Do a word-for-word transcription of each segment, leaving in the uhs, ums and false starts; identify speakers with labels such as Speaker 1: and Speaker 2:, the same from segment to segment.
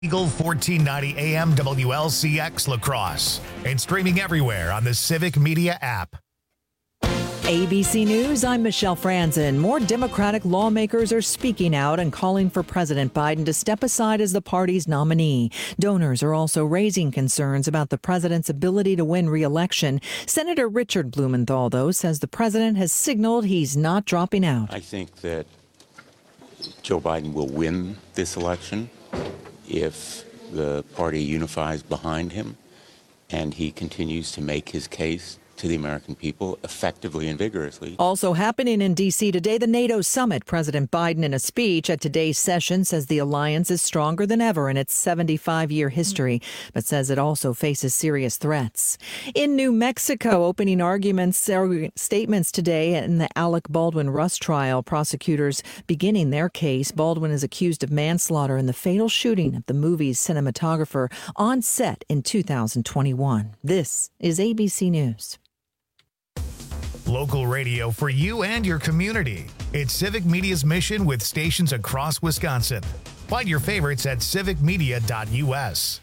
Speaker 1: Eagle fourteen ninety A M W L C X La Crosse and streaming everywhere on the Civic Media app.
Speaker 2: A B C News, I'm Michelle Franzen. More Democratic lawmakers are speaking out and calling for President Biden to step aside as the party's nominee. Donors are also raising concerns about the president's ability to win re-election. Senator Richard Blumenthal, though, says the president has signaled he's not dropping out.
Speaker 3: I think that Joe Biden will win this election if the party unifies behind him and he continues to make his case to the American people effectively and vigorously.
Speaker 2: Also happening in D C today, the NATO summit. President Biden, in a speech at today's session, says the alliance is stronger than ever in its seventy-five-year history, but says it also faces serious threats. In New Mexico, opening arguments or statements today in the Alec Baldwin Rust trial. Prosecutors beginning their case. Baldwin is accused of manslaughter in the fatal shooting of the movie's cinematographer on set in two thousand twenty-one. This is A B C News.
Speaker 1: Local radio for you and your community. It's Civic Media's mission with stations across Wisconsin. Find your favorites at civic media dot U S.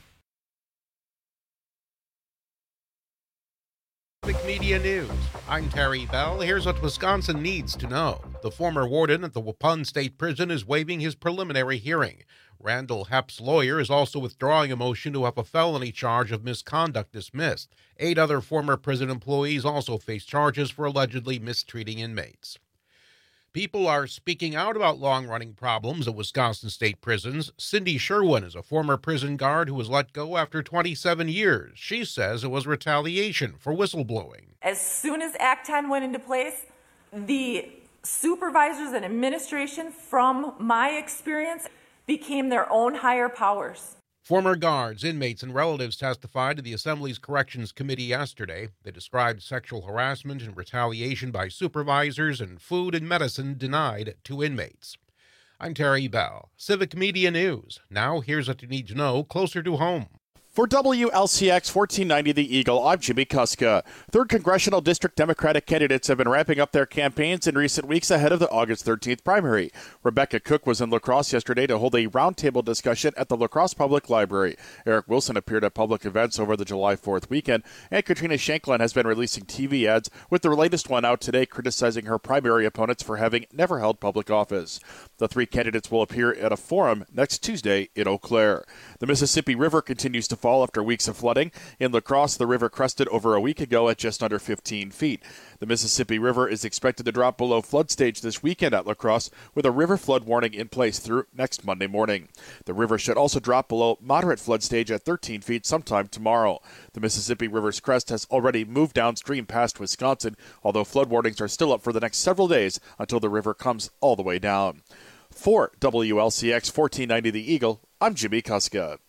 Speaker 4: Civic Media News. I'm Terry Bell. Here's what Wisconsin needs to know. The former warden at the Waupun State Prison is waiving his preliminary hearing. Randall Hepp's lawyer is also withdrawing a motion to have a felony charge of misconduct dismissed. Eight other former prison employees also face charges for allegedly mistreating inmates. People are speaking out about long-running problems at Wisconsin state prisons. Cindy Sherwin is a former prison guard who was let go after twenty-seven years. She says it was retaliation for whistleblowing.
Speaker 5: As soon as Act ten went into place, the supervisors and administration, from my experience, became their own higher powers.
Speaker 4: Former guards, inmates, and relatives testified to the Assembly's Corrections Committee yesterday. They described sexual harassment and retaliation by supervisors and food and medicine denied to inmates. I'm Terry Bell, Civic Media News. Now here's what you need to know closer to home.
Speaker 6: For W L C X fourteen ninety The Eagle, I'm Jimmy Kuska. Third Congressional District Democratic candidates have been ramping up their campaigns in recent weeks ahead of the August thirteenth primary. Rebecca Cook was in La Crosse yesterday to hold a roundtable discussion at the La Crosse Public Library. Eric Wilson appeared at public events over the July fourth weekend, and Katrina Shanklin has been releasing T V ads, with the latest one out today criticizing her primary opponents for having never held public office. The three candidates will appear at a forum next Tuesday in Eau Claire. The Mississippi River continues to fall after weeks of flooding. In La Crosse, the river crested over a week ago at just under fifteen feet. The Mississippi River is expected to drop below flood stage this weekend at La Crosse, with a river flood warning in place through next Monday morning. The river should also drop below moderate flood stage at thirteen feet sometime tomorrow. The Mississippi River's crest has already moved downstream past Wisconsin, although flood warnings are still up for the next several days until the river comes all the way down. For W L C X fourteen ninety The Eagle, I'm Jimmy Kuska.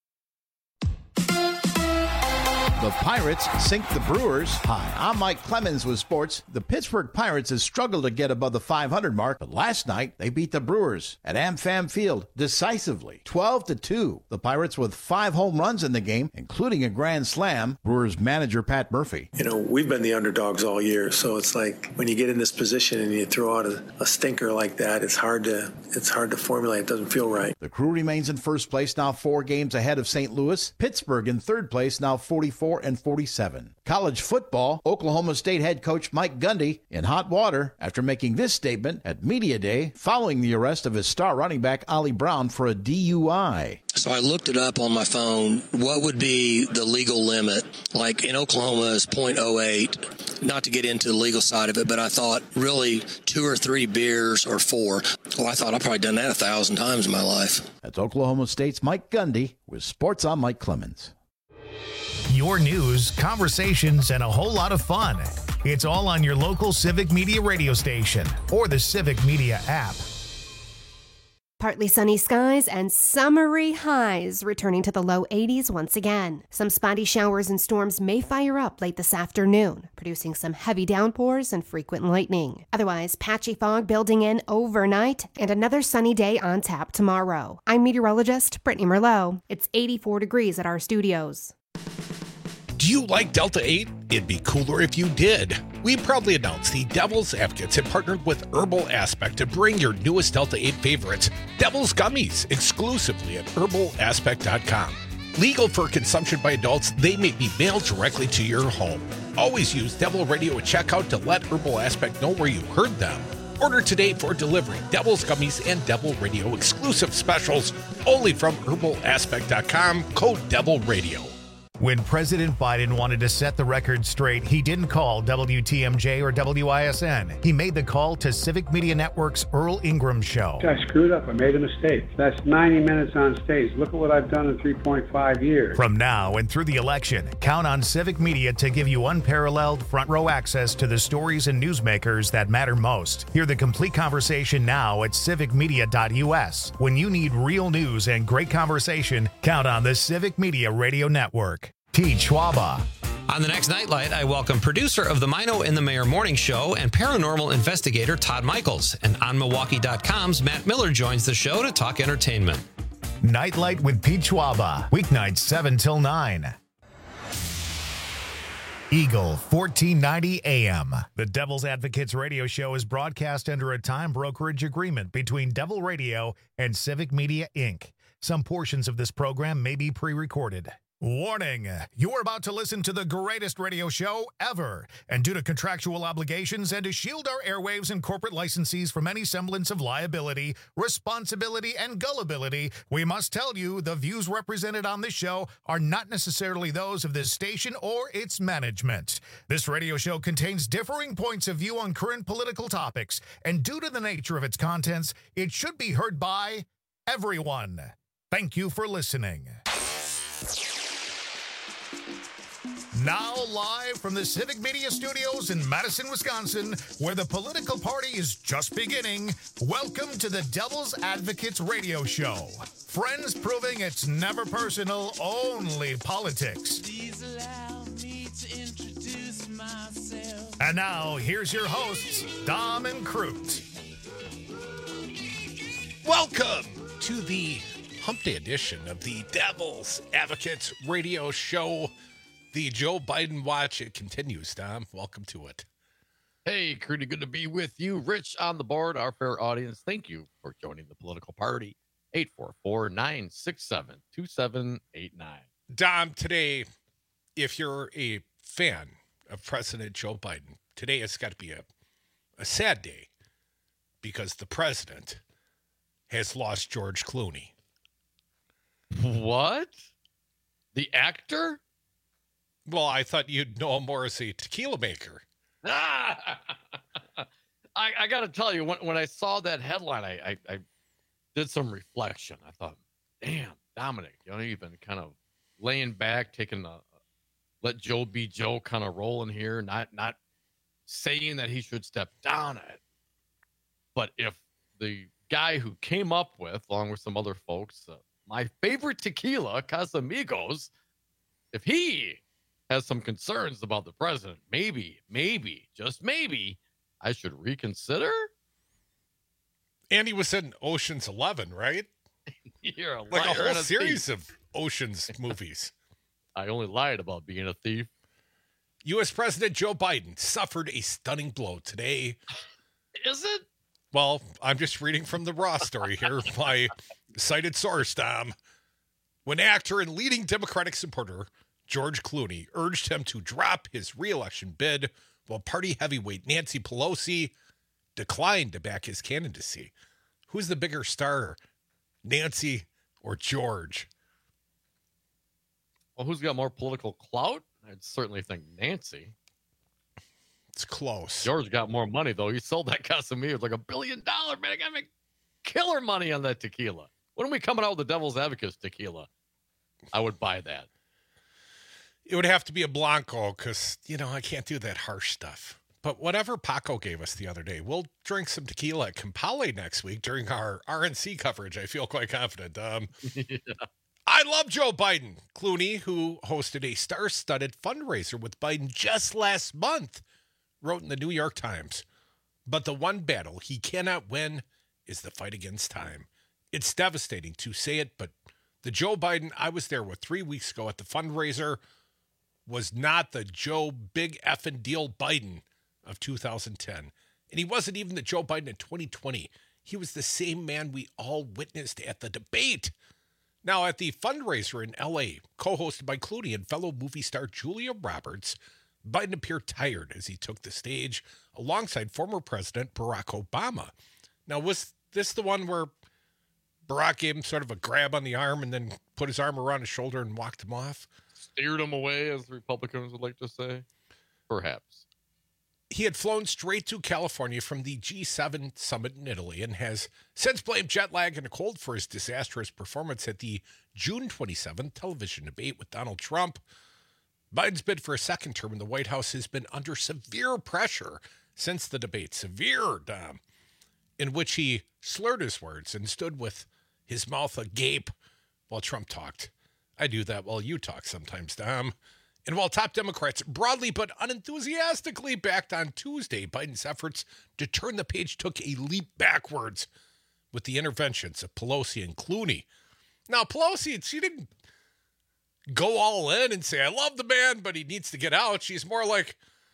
Speaker 7: The Pirates sink the Brewers. Hi, I'm Mike Clemens with sports. The Pittsburgh Pirates have struggled to get above the five hundred mark, but last night they beat the Brewers at AmFam Field decisively, twelve to two. The Pirates with five home runs in the game, including a grand slam. Brewers manager Pat Murphy.
Speaker 8: You know, we've been the underdogs all year, so it's like when you get in this position and you throw out a, a stinker like that, it's hard to it's hard to formulate. It doesn't feel right.
Speaker 7: The Crew remains in first place, now four games ahead of Saint Louis. Pittsburgh in third place, now forty-four and forty-seven. College football, Oklahoma State head coach Mike Gundy in hot water after making this statement at Media Day following the arrest of his star running back Ollie Brown for a D U I.
Speaker 9: So I looked it up on my phone. What would be the legal limit? Like in Oklahoma is point oh eight. Not to get into the legal side of it, but I thought really two or three beers or four. Well, I thought I've probably done that a thousand times in my life.
Speaker 7: That's Oklahoma State's Mike Gundy with Sports on Mike Clemens.
Speaker 1: Your news, conversations, and a whole lot of fun. It's all on your local Civic Media radio station or the Civic Media app.
Speaker 10: Partly sunny skies and summery highs returning to the low eighties once again. Some spotty showers and storms may fire up late this afternoon, producing some heavy downpours and frequent lightning. Otherwise, patchy fog building in overnight and another sunny day on tap tomorrow. I'm meteorologist Brittany Merlot. It's eighty-four degrees at our studios.
Speaker 11: Do you like Delta eight? It'd be cooler if you did. We proudly announce the Devil's Advocates have partnered with Herbal Aspect to bring your newest Delta eight favorites, Devil's Gummies, exclusively at herbal aspect dot com. Legal for consumption by adults, they may be mailed directly to your home. Always use Devil Radio at checkout to let Herbal Aspect know where you heard them. Order today for delivery. Devil's Gummies and Devil Radio exclusive specials only from herbal aspect dot com, code Devil Radio.
Speaker 1: When President Biden wanted to set the record straight, he didn't call W T M J or W I S N. He made the call to Civic Media Network's Earl Ingram Show.
Speaker 12: I screwed up. I made a mistake. That's ninety minutes on stage. Look at what I've done in three point five years.
Speaker 1: From now and through the election, count on Civic Media to give you unparalleled front row access to the stories and newsmakers that matter most. Hear the complete conversation now at civic media dot U S. When you need real news and great conversation, count on the Civic Media Radio Network. T. Schwaba.
Speaker 13: On the next Nightlight, I welcome producer of the Mino and the Mayor Morning Show and paranormal investigator Todd Michaels. And on Milwaukee dot com's Matt Miller joins the show to talk entertainment.
Speaker 1: Nightlight with Pete Schwaba. Weeknights seven till nine. Eagle fourteen ninety A M. The Devil's Advocates radio show is broadcast under a time brokerage agreement between Devil Radio and Civic Media, Incorporated. Some portions of this program may be pre-recorded. Warning, you are about to listen to the greatest radio show ever. And due to contractual obligations and to shield our airwaves and corporate licensees from any semblance of liability, responsibility, and gullibility, we must tell you the views represented on this show are not necessarily those of this station or its management. This radio show contains differing points of view on current political topics, and due to the nature of its contents, it should be heard by everyone. Thank you for listening. Now live from the Civic Media Studios in Madison, Wisconsin, where the political party is just beginning, welcome to the Devil's Advocates radio show. Friends proving it's never personal, only politics. Please allow me to introduce myself. And now, here's your hosts, Dom and Crute.
Speaker 11: Welcome to the Hump Day edition of the Devil's Advocates radio show. The Joe Biden watch, it continues, Tom. Welcome to it.
Speaker 14: Hey, Crudy, good to be with you. Rich on the board, our fair audience. Thank you for joining the political party. eight four four, nine six seven, two seven eight nine.
Speaker 11: Dom, today, if you're a fan of President Joe Biden, today has got to be a, a sad day because the president has lost George Clooney.
Speaker 14: What? The actor?
Speaker 11: Well, I thought you'd know him more as a tequila maker.
Speaker 14: Ah! I, I got to tell you, when, when I saw that headline, I, I, I did some reflection. I thought, damn, Dominic, you know, you've been kind of laying back, taking the let Joe be Joe kind of rolling here, not not saying that he should step down it. But if the guy who came up with, along with some other folks, uh, my favorite tequila, Casamigos, if he has some concerns about the president, maybe, maybe, just maybe, I should reconsider.
Speaker 11: And he was in Ocean's Eleven, right?
Speaker 14: You're a
Speaker 11: like
Speaker 14: liar
Speaker 11: a whole
Speaker 14: and a
Speaker 11: series
Speaker 14: thief.
Speaker 11: of Ocean's movies.
Speaker 14: I only lied about being a thief.
Speaker 11: U S President Joe Biden suffered a stunning blow today.
Speaker 14: Is it?
Speaker 11: Well, I'm just reading from the Raw story here, my cited source, Tom. When actor and leading Democratic supporter George Clooney urged him to drop his re-election bid, while party heavyweight Nancy Pelosi declined to back his candidacy. Who's the bigger star, Nancy or George?
Speaker 14: Well, who's got more political clout? I'd certainly think Nancy.
Speaker 11: It's close.
Speaker 14: George got more money, though. He sold that Casamigos like a billion dollars, man. I got to make killer money on that tequila. When are we coming out with the Devil's Advocates tequila? I would buy that.
Speaker 11: It would have to be a Blanco because, you know, I can't do that harsh stuff. But whatever Paco gave us the other day, we'll drink some tequila at Campale next week during our R N C coverage. I feel quite confident. Um, yeah. I love Joe Biden. Clooney, who hosted a star-studded fundraiser with Biden just last month, wrote in the New York Times, but the one battle he cannot win is the fight against time. It's devastating to say it, but the Joe Biden I was there with three weeks ago at the fundraiser was not the Joe Big Effin' Deal Biden of two thousand ten. And he wasn't even the Joe Biden in twenty twenty. He was the same man we all witnessed at the debate. Now, at the fundraiser in L A, co-hosted by Clooney and fellow movie star Julia Roberts, Biden appeared tired as he took the stage alongside former President Barack Obama. Now, was this the one where Barack gave him sort of a grab on the arm and then put his arm around his shoulder and walked him off?
Speaker 14: Steered him away, as Republicans would like to say? Perhaps.
Speaker 11: He had flown straight to California from the G seven summit in Italy and has since blamed jet lag and a cold for his disastrous performance at the June twenty-seventh television debate with Donald Trump. Biden's bid for a second term in the White House has been under severe pressure since the debate, severe, Dom, in which he slurred his words and stood with his mouth agape while Trump talked. I do that while you talk sometimes, Dom. And while top Democrats broadly but unenthusiastically backed on Tuesday, Biden's efforts to turn the page took a leap backwards with the interventions of Pelosi and Clooney. Now, Pelosi, she didn't go all in and say, I love the man, but he needs to get out. She's more like,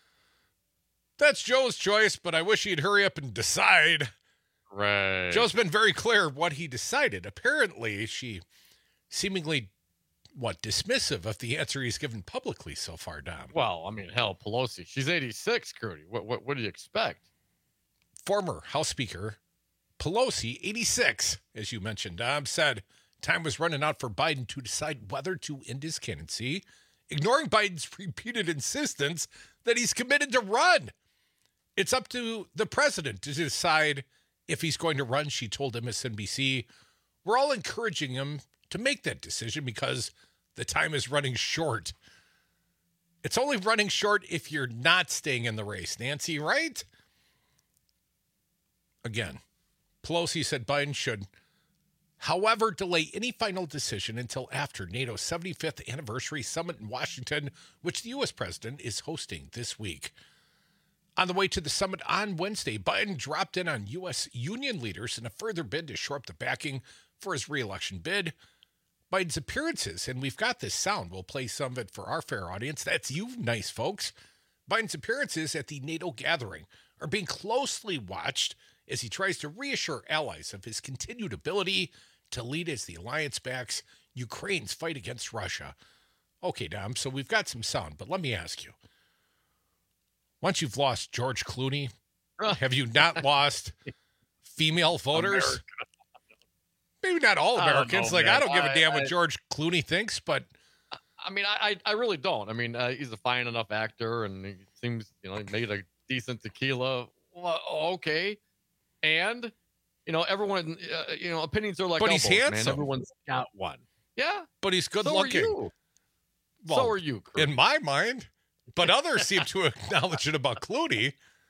Speaker 11: that's Joe's choice, but I wish he'd hurry up and decide.
Speaker 14: Right.
Speaker 11: Joe's been very clear what he decided. Apparently, she seemingly what, dismissive of the answer he's given publicly so far, Dom.
Speaker 14: Well, I mean, hell, Pelosi, she's eighty-six, Crudy. What, what, what do you expect?
Speaker 11: Former House Speaker Pelosi, eighty-six, as you mentioned, Dom, said time was running out for Biden to decide whether to end his candidacy, ignoring Biden's repeated insistence that he's committed to run. It's up to the president to decide if he's going to run, she told M S N B C. We're all encouraging him to make that decision because the time is running short. It's only running short if you're not staying in the race, Nancy, right? Again, Pelosi said Biden should, however, delay any final decision until after NATO's seventy-fifth anniversary summit in Washington, which the U S president is hosting this week. On the way to the summit on Wednesday, Biden dropped in on U S union leaders in a further bid to shore up the backing for his re-election bid. Biden's appearances, and we've got this sound, we'll play some of it for our fair audience. That's you, nice folks. Biden's appearances at the NATO gathering are being closely watched as he tries to reassure allies of his continued ability to lead as the alliance backs Ukraine's fight against Russia. Okay, Dom, so we've got some sound, but let me ask you. Once you've lost George Clooney, have you not lost female voters?
Speaker 14: America.
Speaker 11: Maybe not all Americans.
Speaker 14: I
Speaker 11: like,
Speaker 14: know,
Speaker 11: I don't give a damn
Speaker 14: I,
Speaker 11: what
Speaker 14: I,
Speaker 11: George Clooney thinks, but...
Speaker 14: I mean, I I really don't. I mean, uh, he's a fine enough actor, and he seems, you know, he made a decent tequila. Well, okay. And, you know, everyone, uh, you know, opinions are like
Speaker 11: But he's
Speaker 14: elbows,
Speaker 11: handsome.
Speaker 14: Man. Everyone's got one. Yeah.
Speaker 11: But he's good
Speaker 14: so
Speaker 11: looking.
Speaker 14: Are you.
Speaker 11: Well,
Speaker 14: so are you, Chris.
Speaker 11: in my mind. But others seem to acknowledge it about Clooney.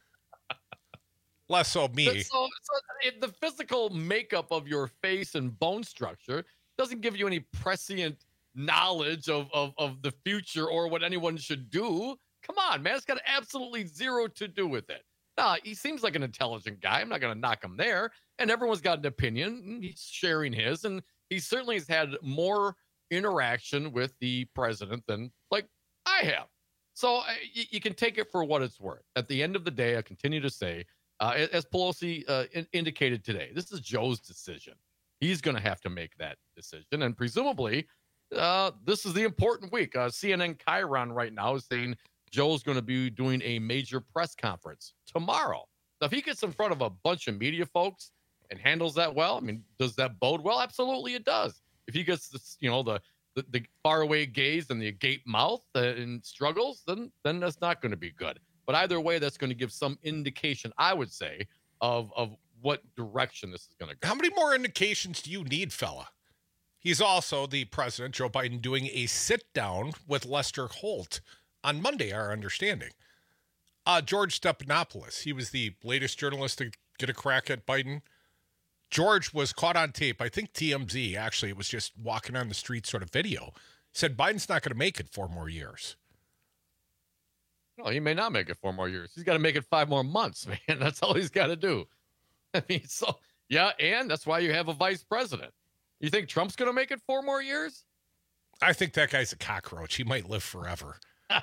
Speaker 11: Less so me.
Speaker 14: So, so it, the physical makeup of your face and bone structure doesn't give you any prescient knowledge of, of, of the future or what anyone should do. Come on, man. It's got absolutely zero to do with it. Nah, he seems like an intelligent guy. I'm not going to knock him there. And everyone's got an opinion. And he's sharing his. And he certainly has had more interaction with the president than, like, I have. So uh, you, you can take it for what it's worth. At the end of the day, I continue to say, uh, as Pelosi uh, in, indicated today, this is Joe's decision. He's going to have to make that decision. And presumably, uh, this is the important week. Uh, C N N Chiron right now is saying Joe's going to be doing a major press conference tomorrow. Now, if he gets in front of a bunch of media folks and handles that well, I mean, does that bode well? Absolutely, it does. If he gets this, you know, the the, the faraway gaze and the agape mouth uh, and struggles, then then that's not going to be good. But either way, that's going to give some indication, I would say, of of what direction this is going to go.
Speaker 11: How many more indications do you need, fella? He's also the president, Joe Biden, doing a sit-down with Lester Holt on Monday, our understanding. Uh, George Stephanopoulos, he was the latest journalist to get a crack at Biden. George was caught on tape. I think T M Z, actually, it was just walking on the street sort of video, said Biden's not going to make it four more years.
Speaker 14: No, he may not make it four more years. He's got to make it five more months, man. That's all he's got to do. I mean, so, yeah, and that's why you have a vice president. You think Trump's going to make it four more years?
Speaker 11: I think that guy's a cockroach. He might live forever. Uh,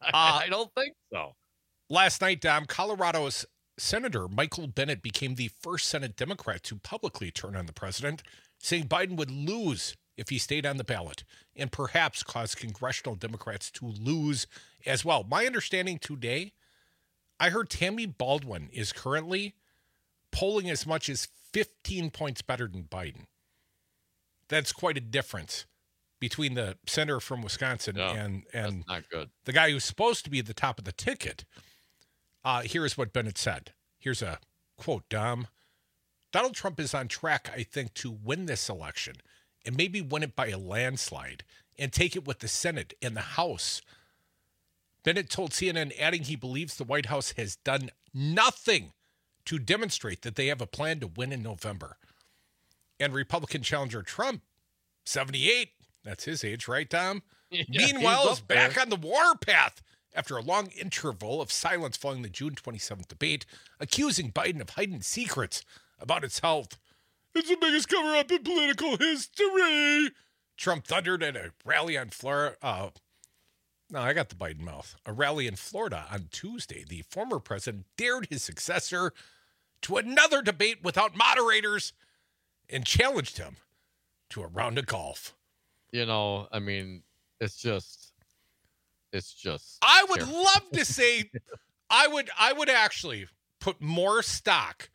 Speaker 14: I don't think so.
Speaker 11: Last night, Dom, Colorado's Senator Michael Bennet became the first Senate Democrat to publicly turn on the president, saying Biden would lose if he stayed on the ballot and perhaps cause congressional Democrats to lose as well. My understanding today, I heard Tammy Baldwin is currently polling as much as fifteen points better than Biden. That's quite a difference between the senator from Wisconsin
Speaker 14: no,
Speaker 11: and, and
Speaker 14: not good.
Speaker 11: the guy who's supposed to be at the top of the ticket. Uh, here's what Bennett said. Here's a quote, Dom. Donald Trump is on track, I think, to win this election and maybe win it by a landslide and take it with the Senate and the House. Bennett told C N N, adding he believes the White House has done nothing to demonstrate that they have a plan to win in November. And Republican challenger Trump, seventy-eight, that's his age, right, Tom?
Speaker 14: Yeah,
Speaker 11: Meanwhile, is back
Speaker 14: there.
Speaker 11: on the warpath after a long interval of silence following the June twenty-seventh debate, accusing Biden of hiding secrets about his health. It's the biggest cover-up in political history. Trump thundered at a rally on Florida. Uh, no, I got the Biden mouth. A rally in Florida on Tuesday. The former president dared his successor to another debate without moderators and challenged him to a round of golf.
Speaker 14: You know, I mean, it's just, it's just.
Speaker 11: I would
Speaker 14: terrible.
Speaker 11: love to say, I would, I would actually put more stock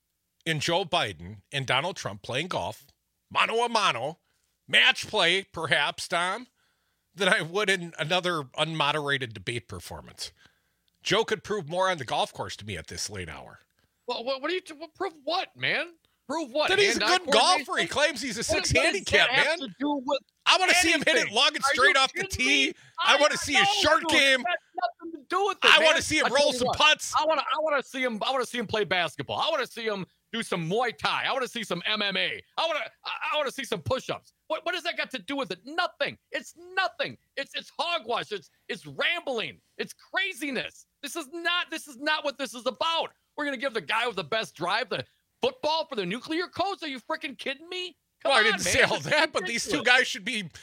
Speaker 11: in Joe Biden and Donald Trump playing golf, mano a mano, match play, perhaps, Tom, than I would in another unmoderated debate performance. Joe could prove more on the golf course to me at this late hour.
Speaker 14: Well, what, what do you what, prove? What, man? Prove what?
Speaker 11: That he's a
Speaker 14: Hand-eye
Speaker 11: good golfer. He
Speaker 14: coordination?
Speaker 11: claims he's a
Speaker 14: What-
Speaker 11: six
Speaker 14: what does
Speaker 11: handicap,
Speaker 14: that have
Speaker 11: man.
Speaker 14: to do with
Speaker 11: I want to see him hit it
Speaker 14: anything?
Speaker 11: long and
Speaker 14: Are
Speaker 11: straight
Speaker 14: you
Speaker 11: off the
Speaker 14: kidding
Speaker 11: tee.
Speaker 14: me?
Speaker 11: I want to see his
Speaker 14: know,
Speaker 11: short
Speaker 14: dude.
Speaker 11: game.
Speaker 14: It has nothing to do with it,
Speaker 11: I
Speaker 14: man.
Speaker 11: want to see him
Speaker 14: I tell
Speaker 11: roll
Speaker 14: you
Speaker 11: some
Speaker 14: what,
Speaker 11: putts.
Speaker 14: I want to. I want to see him. I want to see him play basketball. I want to see him do some Muay Thai. I want to see some M M A. I want to. I, I want to see some push-ups. What What does that got to do with it? Nothing. It's nothing. It's it's hogwash. It's it's rambling. It's craziness. This is not. This is not what this is about. We're gonna give the guy with the best drive the football for the nuclear codes. Are you freaking kidding me? Come
Speaker 11: Well, I
Speaker 14: on,
Speaker 11: didn't
Speaker 14: man.
Speaker 11: say all
Speaker 14: This is
Speaker 11: that, but these two
Speaker 14: ridiculous.
Speaker 11: guys should be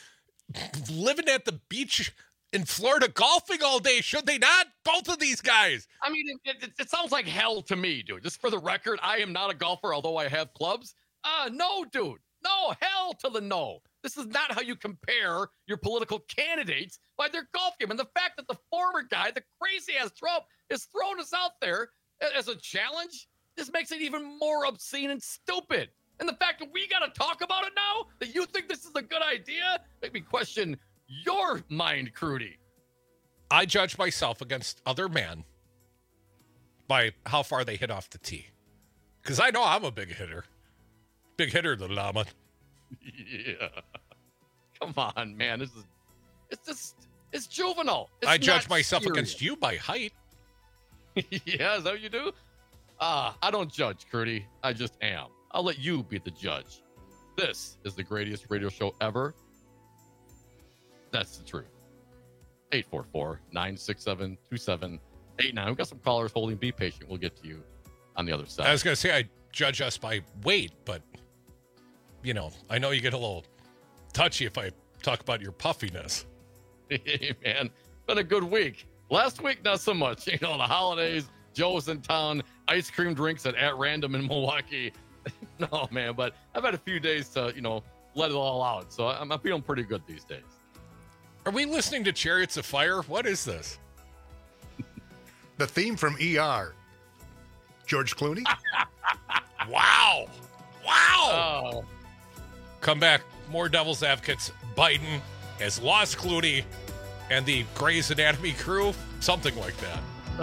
Speaker 11: living at the beach in Florida golfing all day, should they not? Both of these guys.
Speaker 14: I mean, it, it, it sounds like hell to me, dude. Just for the record, I am not a golfer, although I have clubs. Uh, no, dude. No, hell to the no. This is not how you compare your political candidates by their golf game. And the fact that the former guy, the crazy-ass Trump, is throwing us out there a- as a challenge, this makes it even more obscene and stupid. And the fact that we got to talk about it now, that you think this is a good idea, make me question your mind, Crudy.
Speaker 11: I judge myself against other men by how far they hit off the tee. Because I know I'm a big hitter. Big hitter, the llama.
Speaker 14: Yeah. Come on, man. This is it's just it's juvenile. It's
Speaker 11: I judge
Speaker 14: not
Speaker 11: myself
Speaker 14: serious.
Speaker 11: against you by height.
Speaker 14: Yeah, is that what you do? Ah, I don't judge, Crudy. I just am. I'll let you be the judge. This is the greatest radio show ever. That's the truth. eight four four, nine six seven, two seven eight nine. We've got some callers holding. Be patient. We'll get to you on the other side.
Speaker 11: I was going to say I judge us by weight, but, you know, I know you get a little touchy if I talk about your puffiness.
Speaker 14: Hey, man, been a good week. Last week, not so much. You know, the holidays, Joe's in town, ice cream drinks at, at random in Milwaukee. No, man, but I've had a few days to, you know, let it all out. So I'm, I'm feeling pretty good these days.
Speaker 11: Are we listening to Chariots of Fire? What is this?
Speaker 1: The theme from E R. George Clooney?
Speaker 11: Wow. Wow.
Speaker 14: Oh.
Speaker 11: Come back. More Devil's Advocates. Biden has lost Clooney and the Grey's Anatomy crew. Something like that.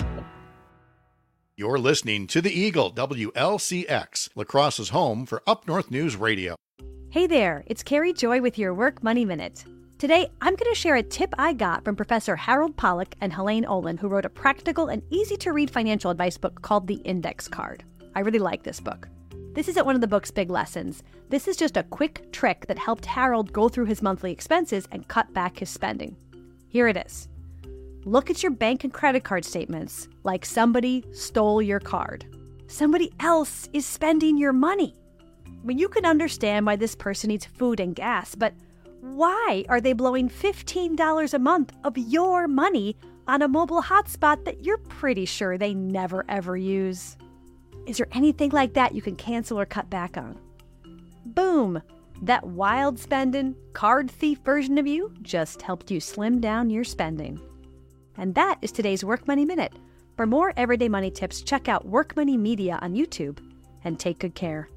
Speaker 7: You're listening to The Eagle, W L C X, La Crosse's home for Up North News Radio.
Speaker 15: Hey there, it's Carrie Joy with your Work Money Minute. Today, I'm going to share a tip I got from Professor Harold Pollack and Helene Olin, who wrote a practical and easy-to-read financial advice book called The Index Card. I really like this book. This isn't one of the book's big lessons. This is just a quick trick that helped Harold go through his monthly expenses and cut back his spending. Here it is. Look at your bank and credit card statements like somebody stole your card. Somebody else is spending your money. I mean, you can understand why this person needs food and gas, but Why are they blowing fifteen dollars a month of your money on a mobile hotspot that you're pretty sure they never ever use? Is there anything like that you can cancel or cut back on? Boom! That wild spending, card thief version of you just helped you slim down your spending. And that is today's Work Money Minute. For more everyday money tips, check out Work Money Media on YouTube and take good care.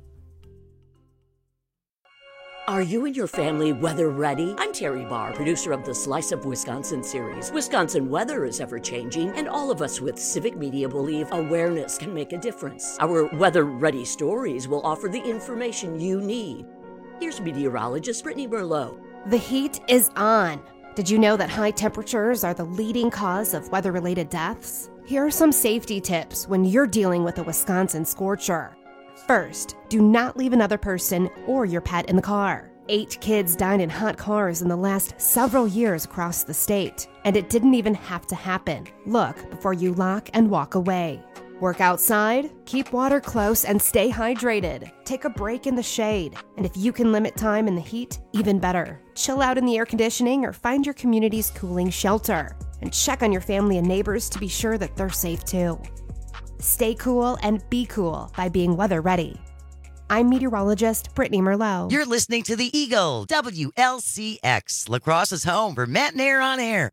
Speaker 16: Are you and your family weather ready? I'm Terry Barr, producer of the Slice of Wisconsin series. Wisconsin weather is ever-changing, and all of us with Civic Media believe awareness can make a difference. Our weather-ready stories will offer the information you need. Here's meteorologist Brittany Merlot.
Speaker 10: The heat is on. Did you know that high temperatures are the leading cause of weather-related deaths? Here are some safety tips when you're dealing with a Wisconsin scorcher. First, do not leave another person or your pet in the car. Eight kids died in hot cars in the last several years across the state, and it didn't even have to happen. Look before you lock and walk away. Work outside, keep water close, and stay hydrated. Take a break in the shade, and if you can limit time in the heat, even better. Chill out in the air conditioning or find your community's cooling shelter, and check on your family and neighbors to be sure that they're safe too. Stay cool and be cool by being weather ready. I'm meteorologist Brittany Merlot.
Speaker 17: You're listening to the Eagle, W L C X, La Crosse's home for Matt and Air on Air.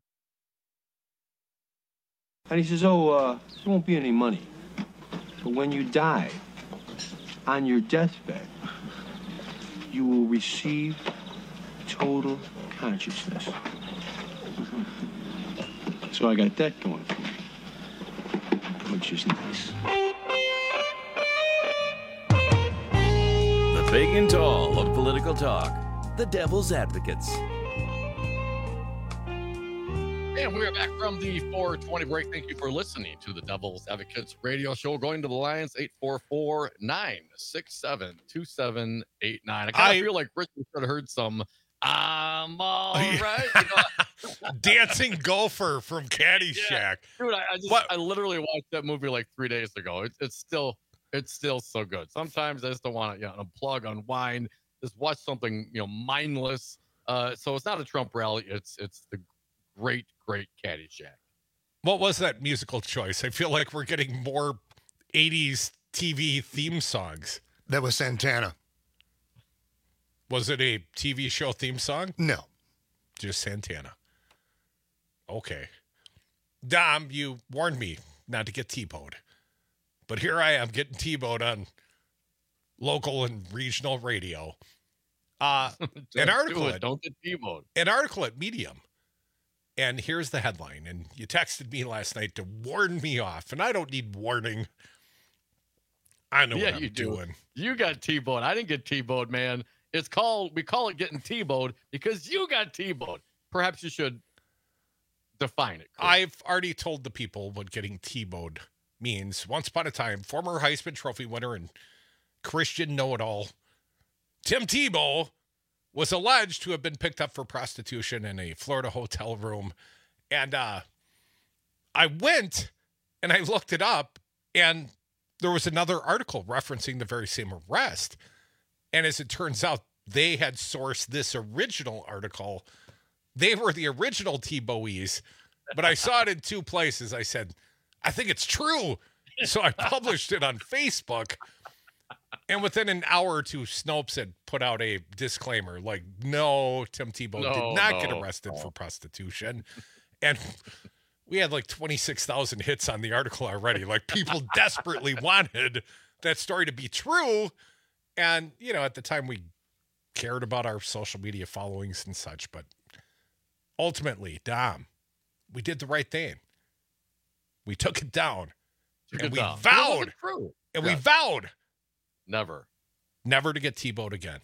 Speaker 18: And he says, oh, uh, there won't be any money. But when you die, on your deathbed, you will receive total consciousness. So I got that going for me, which is nice.
Speaker 19: The big and tall of political talk, the Devil's Advocates.
Speaker 14: And we're back from the four twenty break. Thank you for listening to the Devil's Advocates radio show. Going to the lines, eight four four, nine six seven, two seven eight nine. I kind of feel like Richard should have heard some, I'm all right. You know?
Speaker 11: Dancing Gopher from Caddyshack.
Speaker 14: Yeah. Dude, I, I just, what? I literally watched that movie like three days ago. It, it's still, it's still so good. Sometimes I just don't want to, you know, unplug, unwind, just watch something, you know, mindless. Uh, so it's not a Trump rally. It's, it's the great, great Caddyshack.
Speaker 11: What was that musical choice? I feel like we're getting more eighties T V theme songs.
Speaker 20: That was Santana.
Speaker 11: Was it a T V show theme song?
Speaker 20: No.
Speaker 11: Just Santana. Okay. Dom, you warned me not to get T-Bowed. But here I am getting T-Bowed on local and regional radio. Uh, an article.
Speaker 14: Do it. Don't get T-Bowed.
Speaker 11: An article at Medium. And here's the headline. And you texted me last night to warn me off. And I don't need warning. I know
Speaker 14: yeah,
Speaker 11: what I'm
Speaker 14: you do.
Speaker 11: doing.
Speaker 14: You got T-Bowed. I didn't get T-Bowed, man. It's called, we call it getting T-Bowed because you got T-Bowed. Perhaps you should define it. Chris.
Speaker 11: I've already told the people what getting T-Bowed means. Once upon a time, former Heisman Trophy winner and Christian know-it-all Tim Tebow was alleged to have been picked up for prostitution in a Florida hotel room. And uh, I went and I looked it up, and there was another article referencing the very same arrest. And as it turns out, they had sourced this original article. They were the original Tebowies, but I saw it in two places. I said, I think it's true. So I published it on Facebook. And within an hour or two, Snopes had put out a disclaimer, like, no, Tim Tebow
Speaker 14: No,
Speaker 11: did not
Speaker 14: no,
Speaker 11: get arrested
Speaker 14: no.
Speaker 11: for prostitution. And we had like twenty-six thousand hits on the article already. Like, people desperately wanted that story to be true. And, you know, at the time we cared about our social media followings and such. But ultimately, Dom, we did the right thing. We took it down.
Speaker 14: Took
Speaker 11: and
Speaker 14: it
Speaker 11: we
Speaker 14: down.
Speaker 11: vowed.
Speaker 14: It true.
Speaker 11: And
Speaker 14: Yeah.
Speaker 11: we vowed.
Speaker 14: Never.
Speaker 11: Never to get T-Bowed again.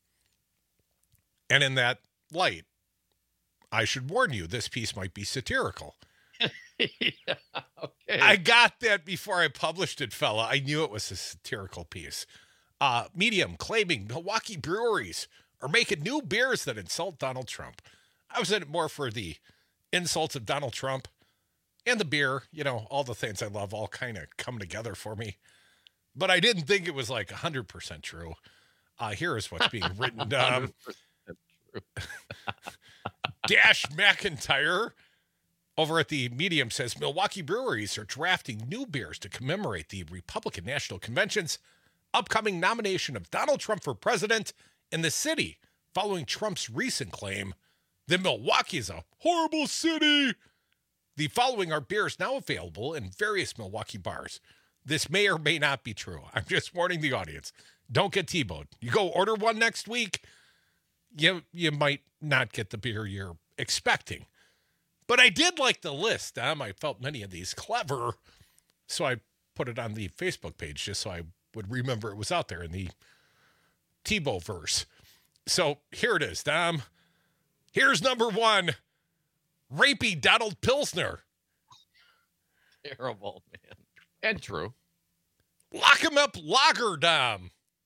Speaker 11: And in that light, I should warn you, this piece might be satirical.
Speaker 14: yeah, okay.
Speaker 11: I got that before I published it, fella. I knew it was a satirical piece. Uh, Medium claiming Milwaukee breweries are making new beers that insult Donald Trump. I was in it more for the insults of Donald Trump and the beer. You know, all the things I love all kind of come together for me. But I didn't think it was like one hundred percent true. Uh, here is what's being written down. Dash McIntyre over at the Medium says Milwaukee breweries are drafting new beers to commemorate the Republican National Convention's upcoming nomination of Donald Trump for president in the city following Trump's recent claim that Milwaukee is a horrible city. The following are beers now available in various Milwaukee bars. This may or may not be true. I'm just warning the audience. Don't get T-boned. You go order one next week, you, you might not get the beer you're expecting. But I did like the list. Um, I felt many of these clever, so I put it on the Facebook page just so I would remember it was out there in the Tebow verse. So here it is, Dom. Here's number one, Rapey Donald Pilsner.
Speaker 14: Terrible, man. And true.
Speaker 11: Lock him up lager, Dom.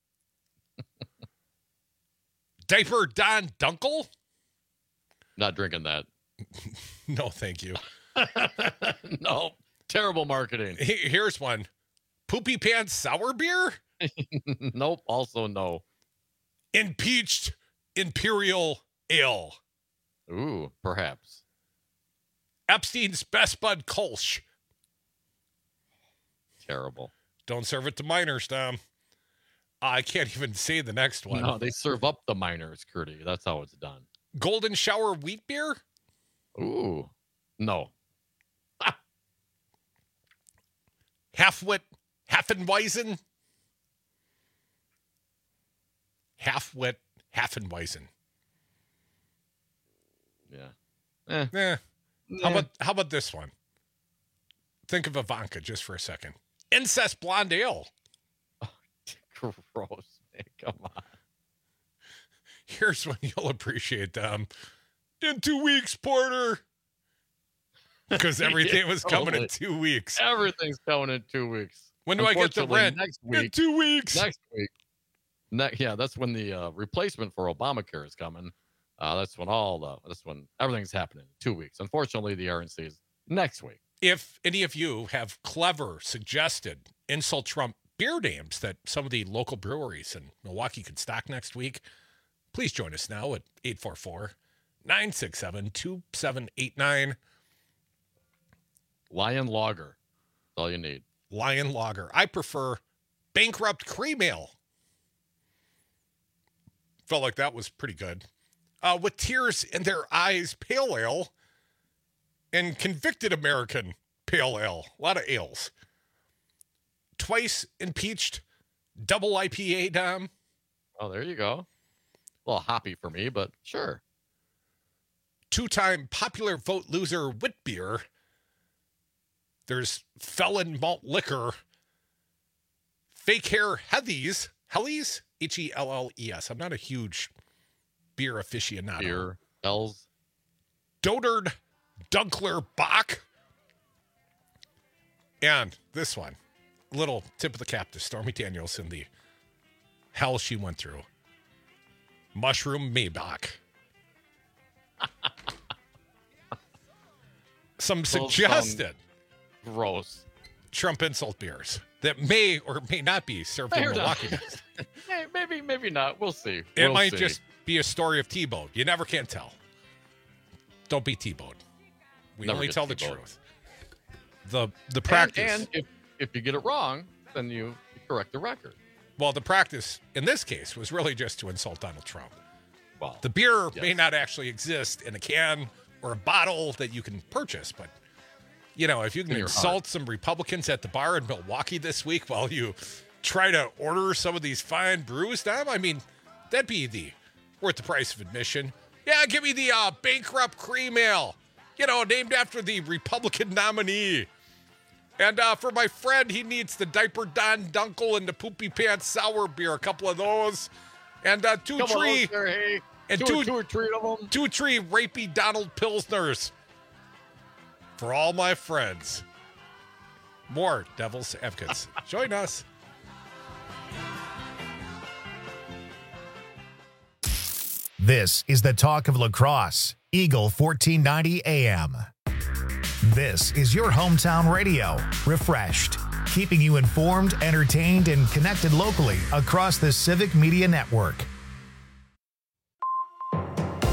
Speaker 11: Diaper Don Dunkel?
Speaker 14: Not drinking that.
Speaker 11: No, thank you.
Speaker 14: No, terrible marketing.
Speaker 11: Here's one. Poopy Pants Sour Beer?
Speaker 14: Nope, also no.
Speaker 11: Impeached Imperial Ale.
Speaker 14: Ooh, perhaps.
Speaker 11: Epstein's Best Bud Kolsch.
Speaker 14: Terrible.
Speaker 11: Don't serve it to minors, Tom. I can't even say the next one.
Speaker 14: No, they serve up the minors, Curdy. That's how it's done.
Speaker 11: Golden Shower Wheat Beer?
Speaker 14: Ooh, no.
Speaker 11: Ah. Halfwit Heffenweisen? Halfwit Heffenweisen.
Speaker 14: Yeah.
Speaker 11: Eh. Eh. How about how about this one? Think of Ivanka just for a second. Incest Blonde Ale.
Speaker 14: Oh, gross, man. Come on.
Speaker 11: Here's one you'll appreciate, them. In two weeks, Porter. Because everything
Speaker 14: Yeah,
Speaker 11: was coming
Speaker 14: totally.
Speaker 11: in two weeks.
Speaker 14: Everything's coming in two weeks.
Speaker 11: When do I get the
Speaker 14: Unfortunately,
Speaker 11: rent?
Speaker 14: Next week.
Speaker 11: In two weeks.
Speaker 14: Next week. Ne- yeah, that's when the uh, replacement for Obamacare is coming. Uh, that's when all the, that's when everything's happening in two weeks. Unfortunately, the R N C is next week.
Speaker 11: If any of you have clever suggested insult Trump beer names that some of the local breweries in Milwaukee could stock next week, please join us now at eight four four, nine six seven, two seven eight nine.
Speaker 14: Lion Lager. That's all you need.
Speaker 11: Lion Lager. I prefer Bankrupt Cream Ale. Felt like that was pretty good. Uh, with Tears in Their Eyes Pale Ale and Convicted American Pale Ale. A lot of ales. Twice Impeached Double I P A, Dom.
Speaker 14: Oh, there you go. A little hoppy for me, but sure.
Speaker 11: Two-time popular vote loser wit beer. There's Felon Malt Liquor. Fake Hair Heathies. Hellies? H E L L E S. I'm not a huge beer aficionado.
Speaker 14: Beer. Hells.
Speaker 11: Dotard Dunkler Bach. And this one. Little tip of the cap to Stormy Daniels and the hell she went through. Mushroom Maybach. Some suggested
Speaker 14: gross
Speaker 11: Trump insult beers that may or may not be served
Speaker 14: Fair
Speaker 11: in Milwaukee.
Speaker 14: Hey, maybe, maybe not. We'll see.
Speaker 11: It
Speaker 14: We'll
Speaker 11: might
Speaker 14: see.
Speaker 11: just be a story of T-Bone. You never can tell. Don't be T-Bone. We
Speaker 14: Never
Speaker 11: only
Speaker 14: get
Speaker 11: tell the
Speaker 14: T-boned.
Speaker 11: truth. The the practice.
Speaker 14: And, and if, if you get it wrong, then you correct the record.
Speaker 11: Well, the practice in this case was really just to insult Donald Trump.
Speaker 14: Well,
Speaker 11: the beer
Speaker 14: yes.
Speaker 11: may not actually exist in a can or a bottle that you can purchase, but you know, if you can
Speaker 14: In your
Speaker 11: insult
Speaker 14: heart.
Speaker 11: some Republicans at the bar in Milwaukee this week while you try to order some of these fine brews, Dom, I mean, that'd be the worth the price of admission. Yeah, give me the uh, Bankrupt Cream Ale, you know, named after the Republican nominee. And uh, for my friend, he needs the Diaper Don Dunkel and the Poopy Pants Sour Beer, a couple of those. And uh, two
Speaker 14: Come on,
Speaker 11: tree,
Speaker 14: there, hey.
Speaker 11: and
Speaker 14: two,
Speaker 11: two,
Speaker 14: two or three of them.
Speaker 11: two tree Rapey Donald Pilsners. For all my friends. More Devil's Advocates. Join us.
Speaker 1: This is the talk of lacrosse. Eagle fourteen ninety A M. This is your hometown radio. Refreshed. Keeping you informed, entertained, and connected locally across the Civic Media Network.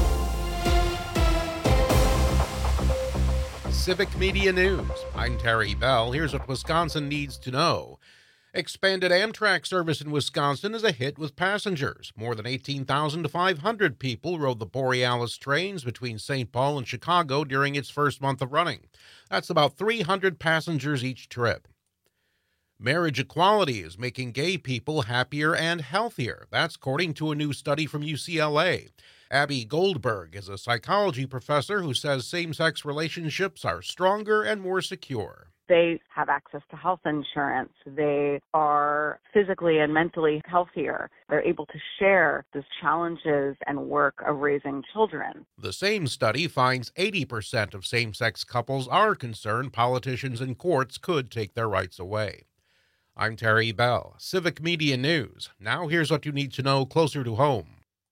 Speaker 4: Civic Media News. I'm Terry Bell. Here's what Wisconsin needs to know. Expanded Amtrak service in Wisconsin is a hit with passengers. More than eighteen thousand five hundred people rode the Borealis trains between Saint Paul and Chicago during its first month of running. That's about three hundred passengers each trip. Marriage equality is making gay people happier and healthier. That's according to a new study from U C L A. Abby Goldberg is a psychology professor who says same-sex relationships are stronger and more secure.
Speaker 20: They have access to health insurance. They are physically and mentally healthier. They're able to share the challenges and work of raising children.
Speaker 4: The same study finds eighty percent of same-sex couples are concerned politicians and courts could take their rights away. I'm Terry Bell, Civic Media News. Now here's what you need to know closer to home.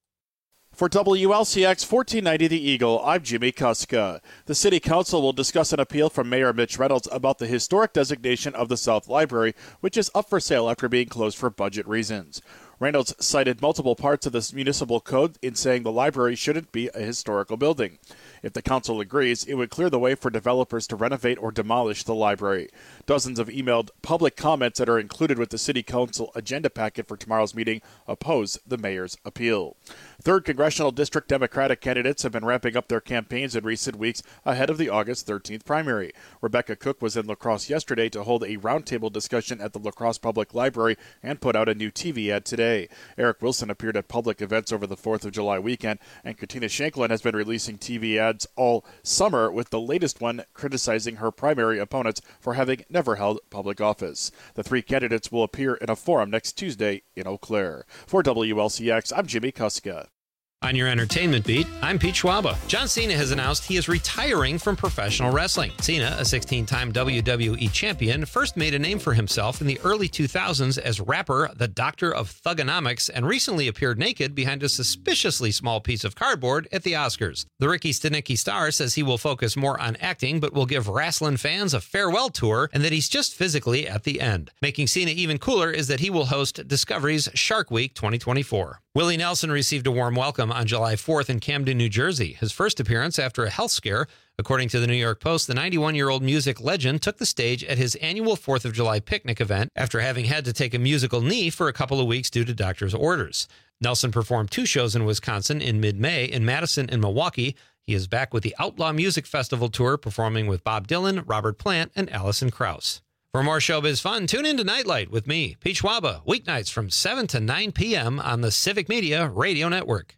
Speaker 6: For W L C X fourteen ninety The Eagle, I'm Jimmy Kuska. The City Council will discuss an appeal from Mayor Mitch Reynolds about the historic designation of the South Library, which is up for sale after being closed for budget reasons. Reynolds cited multiple parts of the municipal code in saying the library shouldn't be a historical building. If the council agrees, it would clear the way for developers to renovate or demolish the library. Dozens of emailed public comments that are included with the City Council agenda packet for tomorrow's meeting oppose the mayor's appeal. Third Congressional District Democratic candidates have been ramping up their campaigns in recent weeks ahead of the August thirteenth primary. Rebecca Cook was in La Crosse yesterday to hold a roundtable discussion at the La Crosse Public Library and put out a new T V ad today. Eric Wilson appeared at public events over the fourth of July weekend, and Katina Shanklin has been releasing T V ads all summer, with the latest one criticizing her primary opponents for having never held public office. The three candidates will appear in a forum next Tuesday in Eau Claire. For W L C X, I'm Jimmy Kuska.
Speaker 13: On your entertainment beat, I'm Pete Schwaba. John Cena has announced he is retiring from professional wrestling. Cena, a sixteen-time W W E champion, first made a name for himself in the early two thousands as rapper The Doctor of Thugonomics and recently appeared naked behind a suspiciously small piece of cardboard at the Oscars. The Ricky Stenicki star says he will focus more on acting but will give wrestling fans a farewell tour and that he's just physically at the end. Making Cena even cooler is that he will host Discovery's Shark Week twenty twenty-four. Willie Nelson received a warm welcome on July fourth in Camden, New Jersey, his first appearance after a health scare. According to the New York Post, the ninety-one-year-old music legend took the stage at his annual fourth of July picnic event after having had to take a musical knee for a couple of weeks due to doctor's orders. Nelson performed two shows in Wisconsin in mid-May in Madison and Milwaukee. He is back with the Outlaw Music Festival tour, performing with Bob Dylan, Robert Plant, and Alison Krauss. For more showbiz fun, tune in to Nightlight with me, Pete Schwaba, weeknights from seven to nine p.m. on the Civic Media Radio Network.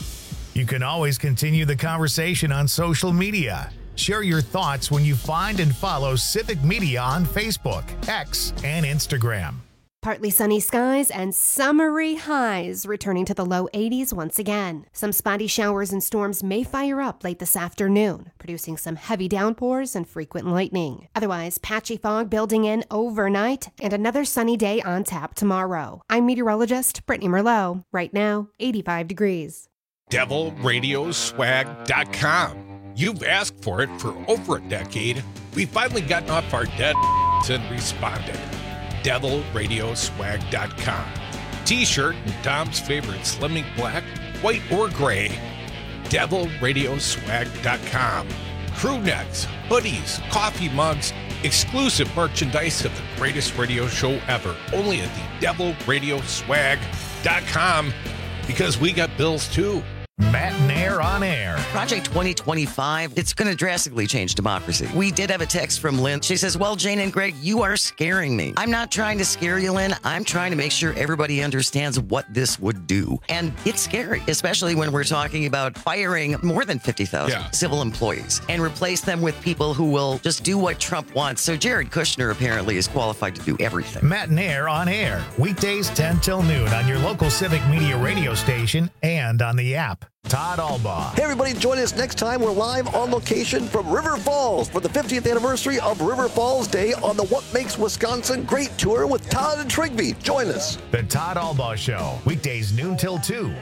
Speaker 1: You can always continue the conversation on social media. Share your thoughts when you find and follow Civic Media on Facebook, X, and Instagram.
Speaker 10: Partly sunny skies and summery highs returning to the low eighties once again. Some spotty showers and storms may fire up late this afternoon, producing some heavy downpours and frequent lightning. Otherwise, patchy fog building in overnight and another sunny day on tap tomorrow. I'm meteorologist Brittany Merlot. Right now, eighty-five degrees.
Speaker 11: devil radio swag dot com. You've asked for it for over a decade. We've finally gotten off our dead and responded. devil radio swag dot com. T-shirt and Dom's favorite Slimming Black, white or gray. devil radio swag dot com. Crew necks, hoodies, coffee mugs, exclusive merchandise of the greatest radio show ever. Only at the devil radio swag dot com, because we got bills too.
Speaker 1: Matt Nair on air.
Speaker 17: Project twenty twenty-five, it's going to drastically change democracy. We did have a text from Lynn. She says, well, Jane and Greg, you are scaring me. I'm not trying to scare you, Lynn. I'm trying to make sure everybody understands what this would do. And it's scary, especially when we're talking about firing more than fifty thousand yeah. civil employees and replace them with people who will just do what Trump wants. So Jared Kushner apparently is qualified to do everything.
Speaker 1: Matt Nair on air. Weekdays ten till noon on your local Civic Media radio station and on the app. Todd Albaugh.
Speaker 21: Hey, everybody, join us next time. We're live on location from River Falls for the fiftieth anniversary of River Falls Day on the What Makes Wisconsin Great tour with Todd and Trigby. Join us.
Speaker 1: The Todd Albaugh Show, weekdays noon till two.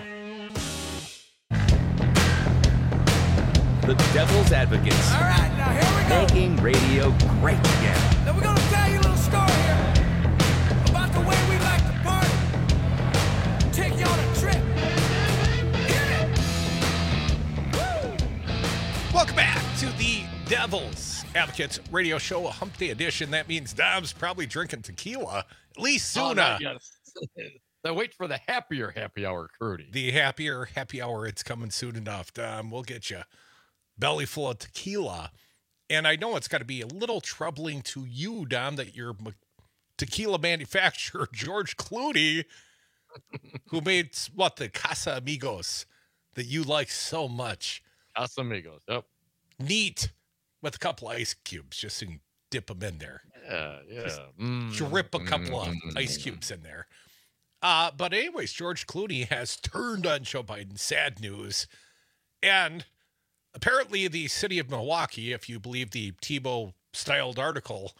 Speaker 19: The Devil's Advocates.
Speaker 22: All right, now here we go.
Speaker 19: Making radio great again.
Speaker 22: Now we're going to tell you a little story here about the way we like to party. Take you on a trip.
Speaker 11: Welcome back to the Devil's Advocates Radio Show, a Hump Day edition. That means Dom's probably drinking tequila, at least soon.
Speaker 14: Oh, not yet. Now wait for the happier happy hour, Crudy.
Speaker 11: The happier happy hour, it's coming soon enough. Dom, we'll get you belly full of tequila. And I know it's got to be a little troubling to you, Dom, that your tequila manufacturer, George Clooney, who made, what, the Casamigos that you like so much.
Speaker 14: Casamigos, yep.
Speaker 11: Neat. With a couple of ice cubes, just so you can dip them in there.
Speaker 14: Yeah, yeah.
Speaker 11: Just
Speaker 14: mm,
Speaker 11: drip a couple
Speaker 14: mm,
Speaker 11: of
Speaker 14: mm,
Speaker 11: ice cubes in there. Uh, but anyways, George Clooney has turned on Joe Biden. Sad news. And apparently the city of Milwaukee, if you believe the Tebow-styled article,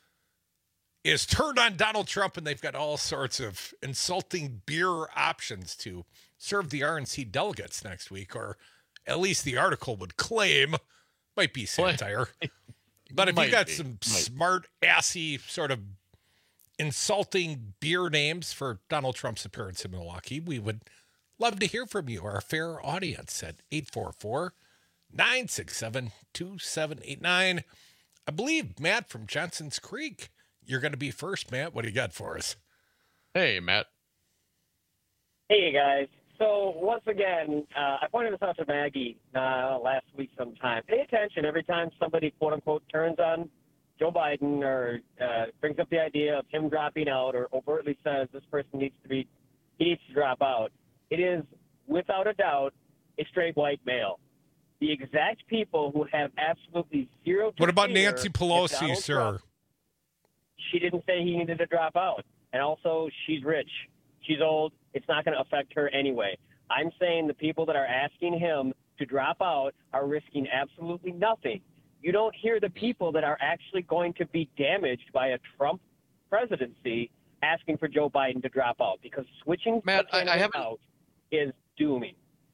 Speaker 11: is turned on Donald Trump, and they've got all sorts of insulting beer options to serve the R N C delegates next week, or at least the article would claim. Might be satire. But if you got be. some Might. smart, assy, sort of insulting beer names for Donald Trump's appearance in Milwaukee, we would love to hear from you, our fair audience, at eight four four, nine six seven, two seven eight nine. I believe, Matt from Johnson's Creek, you're going to be first, Matt. What do you got for us?
Speaker 14: Hey, Matt.
Speaker 2: Hey, guys. So, once again, uh, I pointed this out to Maggie uh, last week sometime. Pay attention every time somebody, quote-unquote, turns on Joe Biden or uh, brings up the idea of him dropping out or overtly says this person needs to be, he needs to drop out. It is, without a doubt, a straight white male. The exact people who have absolutely zero to
Speaker 11: What about
Speaker 2: fear
Speaker 11: Nancy
Speaker 2: if
Speaker 11: Pelosi,
Speaker 2: Donald
Speaker 11: sir?
Speaker 2: Trump, she didn't say he needed to drop out. And also, she's rich. She's old. It's not going to affect her anyway. I'm saying the people that are asking him to drop out are risking absolutely nothing. You don't hear the people that are actually going to be damaged by a Trump presidency asking for Joe Biden to drop out, because switching
Speaker 14: Matt, I, I haven't...
Speaker 2: out is dooming.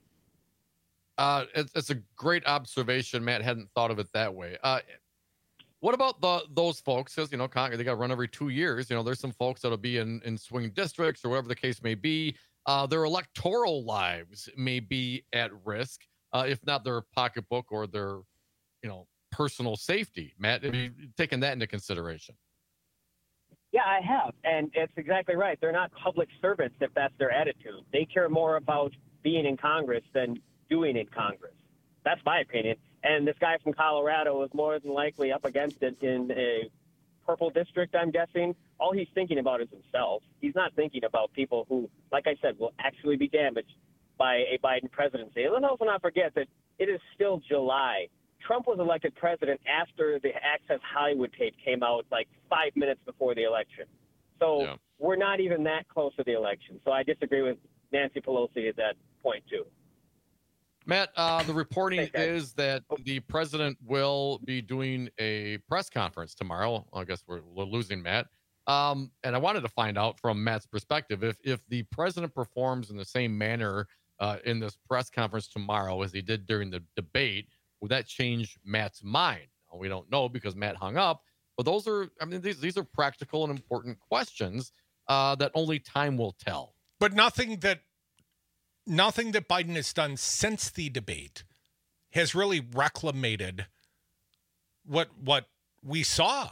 Speaker 14: Uh, it's, it's a great observation. Matt hadn't thought of it that way. Uh, what about the those folks? Because, you know, they got to run every two years. You know, there's some folks that'll be in, in swing districts or whatever the case may be. Uh, their electoral lives may be at risk, uh, if not their pocketbook or their, you know, personal safety. Matt, have you taken that into consideration?
Speaker 2: Yeah, I have. And it's exactly right. They're not public servants if that's their attitude. They care more about being in Congress than doing in Congress. That's my opinion. And this guy from Colorado is more than likely up against it in a purple district, I'm guessing. All he's thinking about is himself. He's not thinking about people who, like I said, will actually be damaged by a Biden presidency. And let's also not forget that it is still July. Trump was elected president after the Access Hollywood tape came out like five minutes before the election. So yeah. We're not even that close to the election. So I disagree with Nancy Pelosi at that point, too.
Speaker 14: Matt, uh, the reporting is that the president will be doing a press conference tomorrow. I guess we're, we're losing Matt. Um, and I wanted to find out from Matt's perspective, if, if the president performs in the same manner uh, in this press conference tomorrow as he did during the debate, would that change Matt's mind? We don't know because Matt hung up. But those are, I mean, these, these are practical and important questions uh, that only time will tell.
Speaker 11: But nothing that Nothing that Biden has done since the debate has really reclamated what what we saw.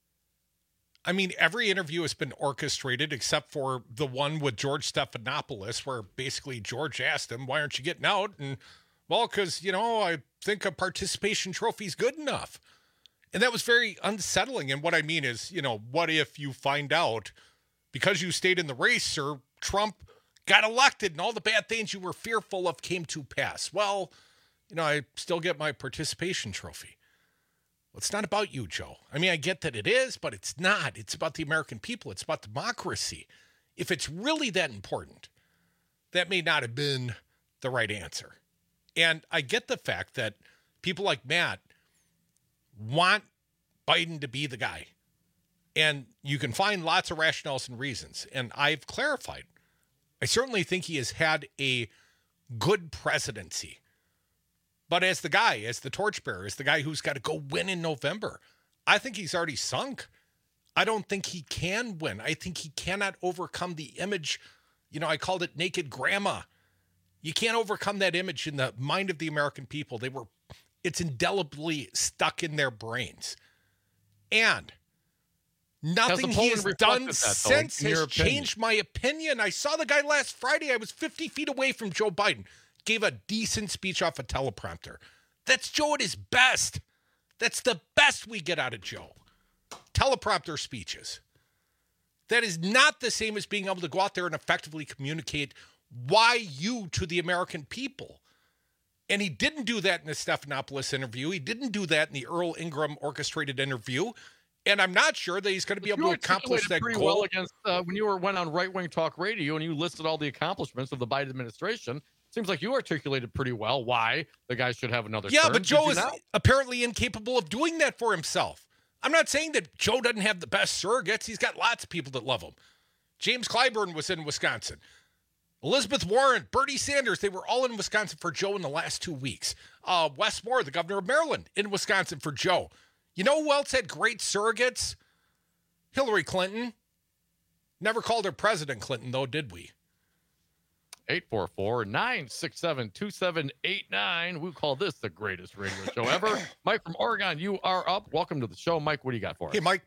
Speaker 11: I mean, every interview has been orchestrated except for the one with George Stephanopoulos, where basically George asked him, why aren't you getting out? And, well, because, you know, I think a participation trophy is good enough. And that was very unsettling. And what I mean is, you know, what if you find out because you stayed in the race, sir, Trump got elected and all the bad things you were fearful of came to pass? Well, you know, I still get my participation trophy. Well, it's not about you, Joe. I mean, I get that it is, but it's not. It's about the American people. It's about democracy. If it's really that important, that may not have been the right answer. And I get the fact that people like Matt want Biden to be the guy. And you can find lots of rationales and reasons. And I've clarified. I certainly think he has had a good presidency. But as the guy, as the torchbearer, as the guy who's got to go win in November, I think he's already sunk. I don't think he can win. I think he cannot overcome the image. You know, I called it naked grandma. You can't overcome that image in the mind of the American people. They were It's indelibly stuck in their brains. And nothing he has done that, since has changed my opinion. I saw the guy last Friday. I was fifty feet away from Joe Biden. Gave a decent speech off a teleprompter. That's Joe at his best. That's the best we get out of Joe. Teleprompter speeches. That is not the same as being able to go out there and effectively communicate why you to the American people. And he didn't do that in the Stephanopoulos interview. He didn't do that in the Earl Ingram orchestrated interview. And I'm not sure that he's going to be able to accomplish that
Speaker 14: pretty
Speaker 11: goal.
Speaker 14: Well against, uh, when you were went on Right Wing Talk Radio and you listed all the accomplishments of the Biden administration, seems like you articulated pretty well why the guy should have another
Speaker 11: Yeah,
Speaker 14: term.
Speaker 11: but Joe is
Speaker 14: not?
Speaker 11: apparently incapable of doing that for himself. I'm not saying that Joe doesn't have the best surrogates. He's got lots of people that love him. James Clyburn was in Wisconsin. Elizabeth Warren, Bernie Sanders, they were all in Wisconsin for Joe in the last two weeks. Uh, Wes Moore, the governor of Maryland, in Wisconsin for Joe. You know who else had great surrogates? Hillary Clinton. Never called her President Clinton, though, did we?
Speaker 14: eight four four, nine six seven, two seven eight nine. We call this the greatest radio show ever. Mike from Oregon, you are up. Welcome to the show. Mike, what do you got for us?
Speaker 11: Hey, Mike.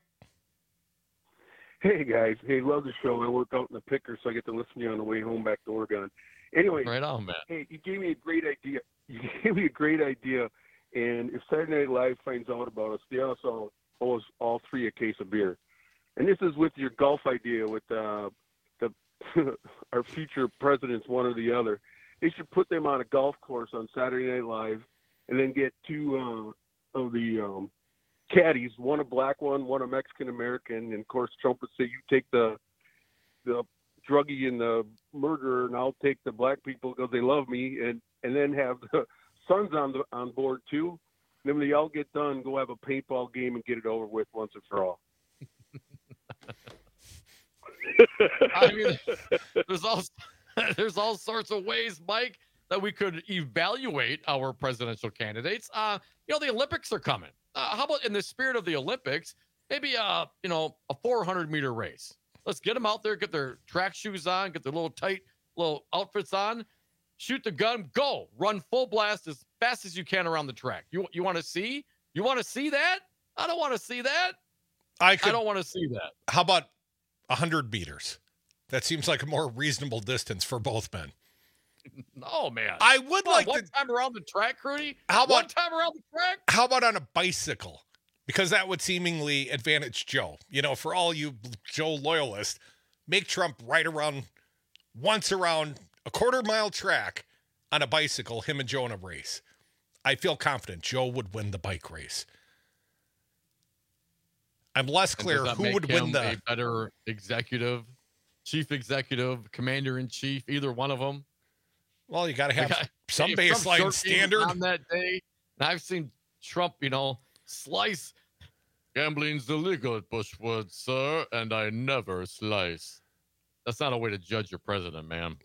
Speaker 3: Hey, guys. Hey, love the show. I work out in the picker, so I get to listen to you on the way home back to Oregon. Anyway,
Speaker 14: right on, man.
Speaker 3: Hey, you gave me a great idea. You gave me a great idea. And if Saturday Night Live finds out about us, they also owe us all three a case of beer. And this is with your golf idea with uh, the our future presidents, one or the other. They should put them on a golf course on Saturday Night Live and then get two uh, of the um, caddies, one a black one, one a Mexican-American. And, of course, Trump would say, you take the the druggie and the murderer, and I'll take the black people because they love me, and, and then have the sons on the on board, too. And then when they all get done, go have a paintball game and get it over with once and for all.
Speaker 14: I mean, there's all there's all sorts of ways, Mike, that we could evaluate our presidential candidates. Uh, you know, the Olympics are coming. Uh, how about in the spirit of the Olympics, maybe uh, you know, a four hundred meter race? Let's get them out there, get their track shoes on, get their little tight little outfits on, shoot the gun, go, run full blast as fast as you can around the track. You you want to see? You want to see that? I don't want to see that.
Speaker 11: I could,
Speaker 14: I don't want to see that.
Speaker 11: How about one hundred meters? That seems like a more reasonable distance for both men.
Speaker 14: No, man.
Speaker 11: I would
Speaker 14: Come
Speaker 11: like
Speaker 14: on, one
Speaker 11: to,
Speaker 14: time around the track, Rudy.
Speaker 11: How about
Speaker 14: one time around the track?
Speaker 11: How about on a bicycle? Because that would seemingly advantage Joe. You know, for all you Joe loyalists, make Trump ride around once around a quarter mile track on a bicycle, him and Joe in a race. I feel confident Joe would win the bike race. I'm less clear who would win the
Speaker 14: a better executive, chief executive, commander in chief, either one of them.
Speaker 11: Well, you got to have
Speaker 14: got,
Speaker 11: some
Speaker 14: hey,
Speaker 11: baseline standard
Speaker 14: on that day. And I've seen Trump, you know, slice. Gambling's illegal at Bushwood, sir, and I never slice. That's not a way to judge your president, man.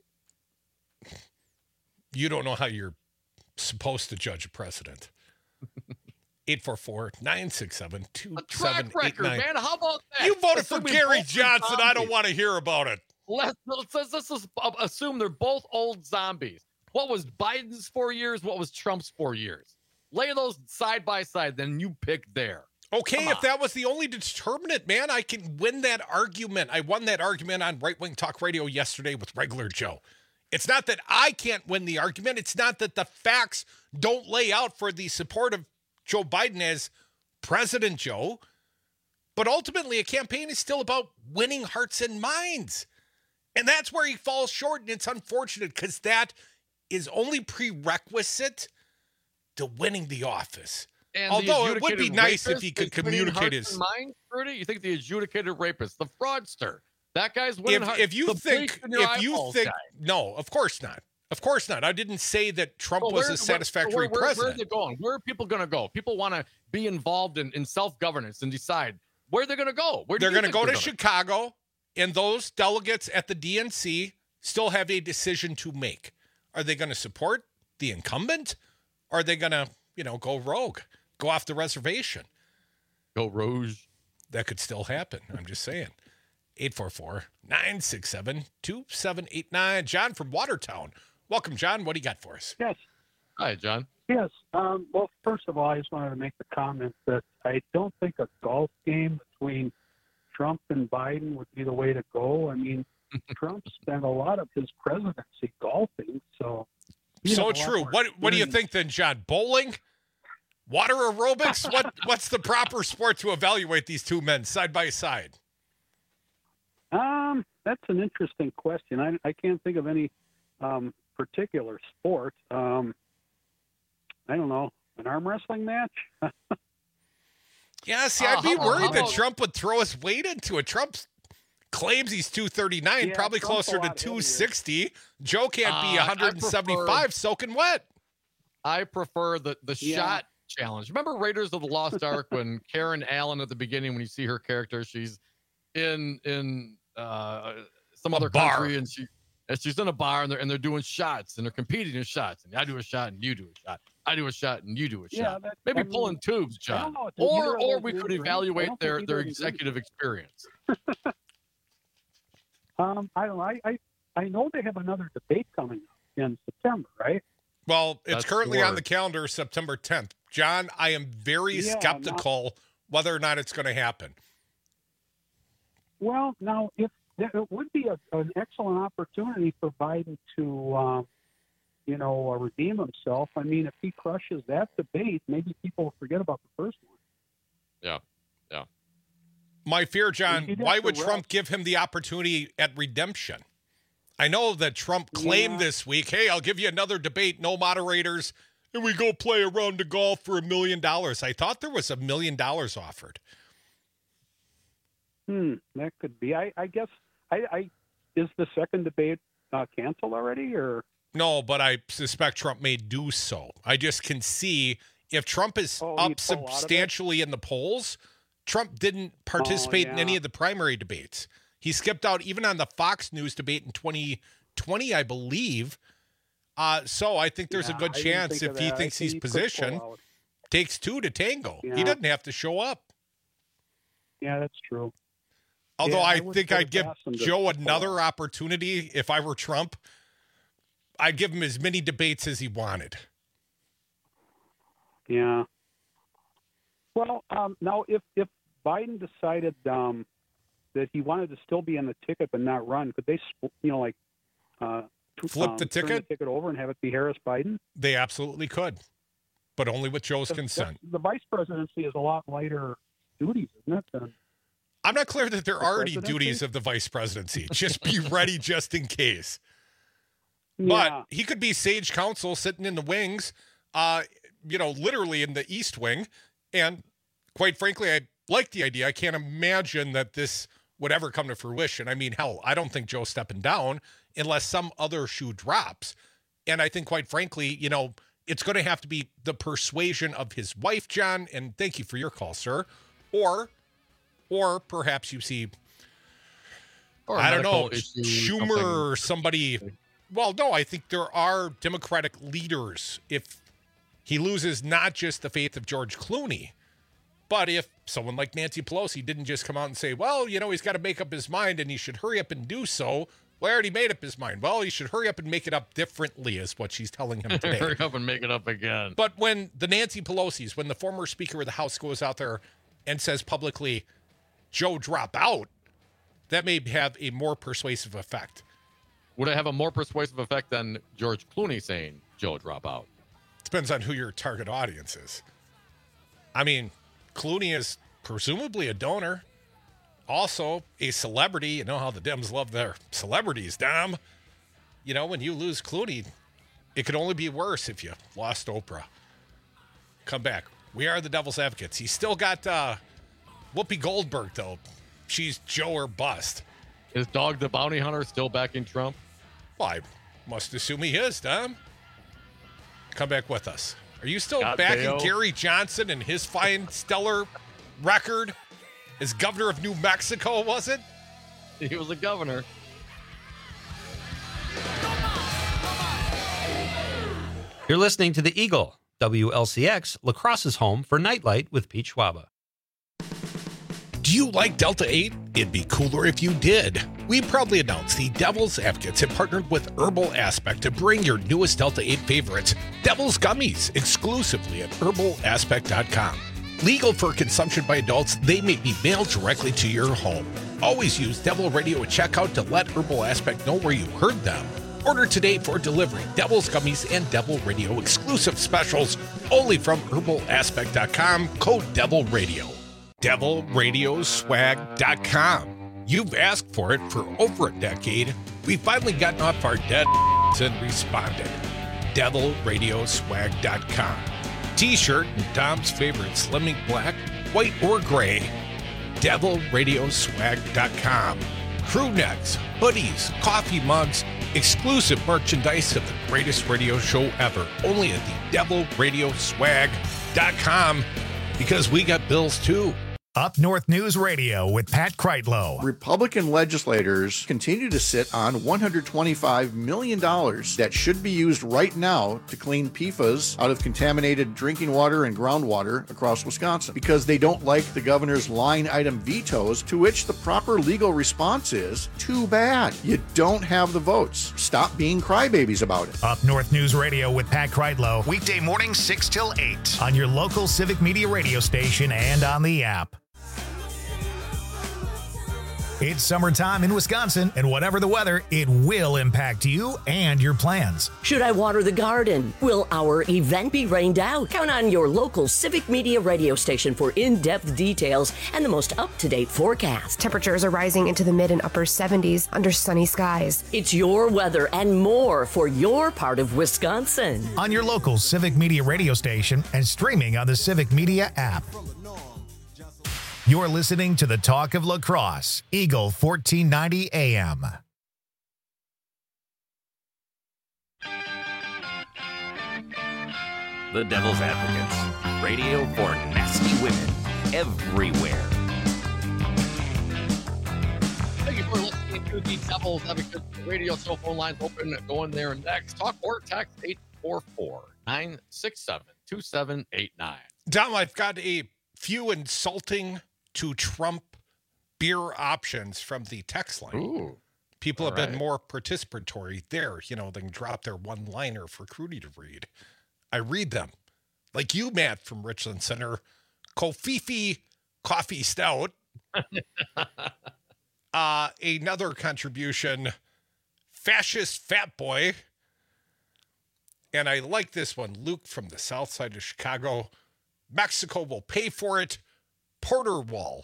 Speaker 11: You don't know how you're supposed to judge a president. eight four four, nine six seven, two seven eight nine.
Speaker 14: Man, how about that?
Speaker 11: You voted
Speaker 14: Assume
Speaker 11: for Gary
Speaker 14: both
Speaker 11: Johnson. I don't
Speaker 14: zombies.
Speaker 11: want to hear about it.
Speaker 14: Let's, let's, let's, let's just assume they're both old zombies. What was Biden's four years? What was Trump's four years? Lay those side by side, then you pick there.
Speaker 11: Okay,
Speaker 14: Come
Speaker 11: if
Speaker 14: on.
Speaker 11: that was the only determinant, man, I can win that argument. I won that argument on Right Wing Talk Radio yesterday with Regular Joe. It's not that I can't win the argument. It's not that the facts don't lay out for the support of Joe Biden as President Joe. But ultimately, a campaign is still about winning hearts and minds. And that's where he falls short, and it's unfortunate because that is only prerequisite to winning the office.
Speaker 14: And
Speaker 11: Although
Speaker 14: the
Speaker 11: it would be
Speaker 14: adjudicated
Speaker 11: nice if
Speaker 14: rapist
Speaker 11: he could
Speaker 14: is winning
Speaker 11: communicate
Speaker 14: hearts
Speaker 11: his...
Speaker 14: and minds, Rudy? You think the adjudicated rapist, the fraudster, that guy's winning
Speaker 11: If,
Speaker 14: hearts?
Speaker 11: if you
Speaker 14: the
Speaker 11: think,
Speaker 14: bleach in your
Speaker 11: if you
Speaker 14: eyeballs
Speaker 11: think,
Speaker 14: guy.
Speaker 11: no, of course not. Of course not. I didn't say that Trump
Speaker 14: Well,
Speaker 11: was
Speaker 14: where-
Speaker 11: a satisfactory
Speaker 14: where, where,
Speaker 11: president.
Speaker 14: Where are they going? Where are people going to go? People want to be involved in, in self-governance and decide where they're going to go. Where do
Speaker 11: They're
Speaker 14: you
Speaker 11: going to
Speaker 14: think
Speaker 11: go to
Speaker 14: they're
Speaker 11: Chicago, and those delegates at the D N C still have a decision to make. Are they going to support the incumbent? Or are they going to, you know, go rogue, go off the reservation?
Speaker 14: Go rogue.
Speaker 11: That could still happen. I'm just saying. eight four four, nine six seven, two seven eight nine. John from Watertown. Welcome, John. What do you got for us?
Speaker 5: Yes.
Speaker 14: Hi, John.
Speaker 12: Yes. Um, well, first of all, I just wanted to make the comment that I don't think a golf game between Trump and Biden would be the way to go. I mean, Trump spent a lot of his presidency golfing, so.
Speaker 11: So true. What What do you think then, John? Bowling, water aerobics. What What's the proper sport to evaluate these two men side by side?
Speaker 12: Um, that's an interesting question. I I can't think of any um, particular sport. Um, I don't know, an arm wrestling match.
Speaker 11: Yeah, see, I'd be worried that Trump would throw his weight into it. Trump claims he's two thirty-nine,
Speaker 12: Yeah,
Speaker 11: probably
Speaker 12: Trump's
Speaker 11: closer
Speaker 12: a
Speaker 11: to
Speaker 12: lot
Speaker 11: two sixty. Joe can't
Speaker 14: Uh,
Speaker 11: be
Speaker 14: I
Speaker 11: one seventy-five
Speaker 14: prefer-
Speaker 11: soaking wet.
Speaker 14: I prefer the the
Speaker 12: Yeah.
Speaker 14: shot challenge. Remember Raiders of the Lost Ark when Karen Allen at the beginning, when you see her character, she's in in uh, some
Speaker 11: A
Speaker 14: other
Speaker 11: bar.
Speaker 14: country, and she and she's in a bar, and they're and they're doing shots, and they're competing in shots, and I do a shot, and you do a shot. I do a shot, and you do a
Speaker 12: Yeah,
Speaker 14: shot.
Speaker 12: that-
Speaker 14: Maybe
Speaker 12: I mean,
Speaker 14: pulling tubes,
Speaker 12: I don't
Speaker 14: John.
Speaker 12: know, it's
Speaker 14: Or
Speaker 12: either of
Speaker 14: or
Speaker 12: those
Speaker 14: we
Speaker 12: is
Speaker 14: could
Speaker 12: great. I
Speaker 14: evaluate
Speaker 12: don't
Speaker 14: their
Speaker 12: think
Speaker 14: their
Speaker 12: either is great.
Speaker 14: executive experience.
Speaker 12: Um, I don't know. I, I I know they have another debate coming up in September, right?
Speaker 11: Well, it's
Speaker 14: That's
Speaker 11: currently
Speaker 14: the
Speaker 11: on
Speaker 14: word.
Speaker 11: the calendar, September tenth. John, I am very
Speaker 12: Yeah,
Speaker 11: skeptical whether or not it's going to happen.
Speaker 12: Well, now if it would be a, an excellent opportunity for Biden to, um, you know, uh, redeem himself. I mean, if he crushes that debate, maybe people will forget about the first one.
Speaker 14: Yeah, yeah.
Speaker 11: My fear, John,
Speaker 12: He'd have
Speaker 11: why
Speaker 12: to
Speaker 11: would Trump
Speaker 12: rest.
Speaker 11: give him the opportunity at redemption? I know that Trump claimed
Speaker 12: Yeah.
Speaker 11: this week, hey, I'll give you another debate, no moderators, and we go play a round of golf for a million dollars. I thought there was a million dollars offered.
Speaker 12: Hmm, that could be. I, I guess. I, I is the second debate uh, canceled already, or
Speaker 11: No, but I suspect Trump may do so. I just can see if Trump is
Speaker 12: Oh,
Speaker 11: up
Speaker 12: he'd pull out of it?
Speaker 11: substantially in the polls, Trump didn't participate in
Speaker 12: yeah.
Speaker 11: any of the primary debates. He skipped out even on the Fox News debate in twenty twenty, I believe. Uh, so I think there's
Speaker 12: Yeah,
Speaker 11: a good
Speaker 12: I didn't
Speaker 11: chance
Speaker 12: think
Speaker 11: if
Speaker 12: of
Speaker 11: he
Speaker 12: that. I
Speaker 11: thinks
Speaker 12: think
Speaker 11: he's
Speaker 12: he could pull
Speaker 11: positioned,
Speaker 12: out.
Speaker 11: takes two to tango.
Speaker 12: Yeah.
Speaker 11: He doesn't have to show up.
Speaker 12: Yeah, that's true.
Speaker 11: Although
Speaker 12: Yeah,
Speaker 11: I,
Speaker 12: I would
Speaker 11: think
Speaker 12: put
Speaker 11: I'd
Speaker 12: it
Speaker 11: give
Speaker 12: past him to
Speaker 11: Joe
Speaker 12: pull
Speaker 11: another opportunity if I were Trump. I'd give him as many debates as he wanted.
Speaker 12: Yeah. Well, um, now if if Biden decided um, that he wanted to still be on the ticket but not run, could they, sp- you know, like uh, t-
Speaker 11: Flip
Speaker 12: um,
Speaker 11: the
Speaker 12: turn
Speaker 11: ticket?
Speaker 12: the ticket over and have it be Harris Biden?
Speaker 11: They absolutely could, but only with Joe's
Speaker 12: That's-
Speaker 11: consent.
Speaker 12: The vice presidency is a lot lighter duties, isn't it? Than,
Speaker 11: I'm not clear that there
Speaker 12: The
Speaker 11: are any
Speaker 12: presidency?
Speaker 11: duties of the vice presidency. Just be ready just in case.
Speaker 12: Yeah.
Speaker 11: But he could be sage counsel sitting in the wings, uh, you know, literally in the East Wing. And quite frankly, I like the idea. I can't imagine that this would ever come to fruition. I mean, hell, I don't think Joe's stepping down unless some other shoe drops. And I think, quite frankly, you know, it's going to have to be the persuasion of his wife, John. And thank you for your call, sir. Or, or perhaps you see,
Speaker 14: Or a
Speaker 11: I don't know,
Speaker 14: medical issue,
Speaker 11: Schumer
Speaker 14: something.
Speaker 11: or somebody. Well, no, I think there are Democratic leaders. If he loses not just the faith of George Clooney, but if someone like Nancy Pelosi didn't just come out and say, well, you know, he's got to make up his mind and he should hurry up and do so. Well, I already made up his mind. Well, he should hurry up and make it up differently is what she's telling him today.
Speaker 14: Hurry up and make it up again.
Speaker 11: But when the Nancy Pelosi's, when the former Speaker of the House goes out there and says publicly, Joe, drop out, that may have a more persuasive effect.
Speaker 14: Would it have a more persuasive effect than George Clooney saying, Joe, drop out?
Speaker 11: Depends on who your target audience is. I mean, Clooney is presumably a donor, also a celebrity. You know how the Dems love their celebrities, Dom. You know, when you lose Clooney, it could only be worse if you lost Oprah. Come back. We are the Devil's Advocates. He's still got uh, Whoopi Goldberg, though. She's Joe or bust.
Speaker 14: Is Dog the Bounty Hunter still backing Trump?
Speaker 11: Well, I must assume he is, Dom. Come back with us. Are you still
Speaker 14: God,
Speaker 11: backing
Speaker 14: Dale.
Speaker 11: Gary Johnson and his fine, stellar record as governor of New Mexico, was it?
Speaker 14: He was a governor.
Speaker 13: You're listening to The Eagle, W L C X, La Crosse's home for Nightlight with Pete Schwaba.
Speaker 11: Do you like Delta eight? It'd be cooler if you did. We proudly announce the Devil's Advocates have partnered with Herbal Aspect to bring your newest Delta eight favorites, Devil's Gummies, exclusively at herbal aspect dot com. Legal for consumption by adults, they may be mailed directly to your home. Always use Devil Radio at checkout to let Herbal Aspect know where you heard them. Order today for delivery. Devil's Gummies and Devil Radio exclusive specials only from herbal aspect dot com. Code Devil Radio. devil radio swag dot com. You've asked for it for over a decade. We've finally gotten off our dead and responded. devil radio swag dot com. T-shirt and Tom's favorite Slimming Black, white or gray. devil radio swag dot com. Crew necks, hoodies, coffee mugs, exclusive merchandise of the greatest radio show ever. Only at the devil radio swag dot com, because we got bills too.
Speaker 1: Up North News Radio with Pat Kreitlow.
Speaker 7: Republican legislators continue to sit on one hundred twenty-five million dollars that should be used right now to clean P F A S out of contaminated drinking water and groundwater across Wisconsin because they don't like the governor's line item vetoes, to which the proper legal response is, too bad. You don't have the votes. Stop being crybabies about it.
Speaker 1: Up North News Radio with Pat Kreitlow. Weekday morning six till eight on your local Civic Media radio station and on the app. It's summertime in Wisconsin, and whatever the weather, it will impact you and your plans.
Speaker 16: Should I water the garden? Will our event be rained out? Count on your local Civic Media radio station for in-depth details and the most up-to-date forecast.
Speaker 10: Temperatures are rising into the mid and upper seventies under sunny skies.
Speaker 16: It's your weather and more for your part of Wisconsin.
Speaker 1: On your local Civic Media radio station and streaming on the Civic Media app. You're listening to the Talk of La Crosse, Eagle fourteen ninety A M.
Speaker 19: The Devil's Advocates. Radio for nasty women everywhere.
Speaker 14: Thank you for listening to the Devil's Advocates radio. Cell phone lines open. Going there next. Talk or text eight four four, nine six seven, two seven eight nine.
Speaker 11: Dom, I've got a few insulting to Trump beer options from the text line.
Speaker 14: Ooh,
Speaker 11: People have
Speaker 14: right.
Speaker 11: been more participatory there. You know, they can drop their one-liner for Crudy to read. I read them. Like you, Matt, from Richland Center. Kofifi Coffee Stout. uh, another contribution, Fascist Fat Boy. And I like this one. Luke from the south side of Chicago. Mexico will pay for it. Porter Wall.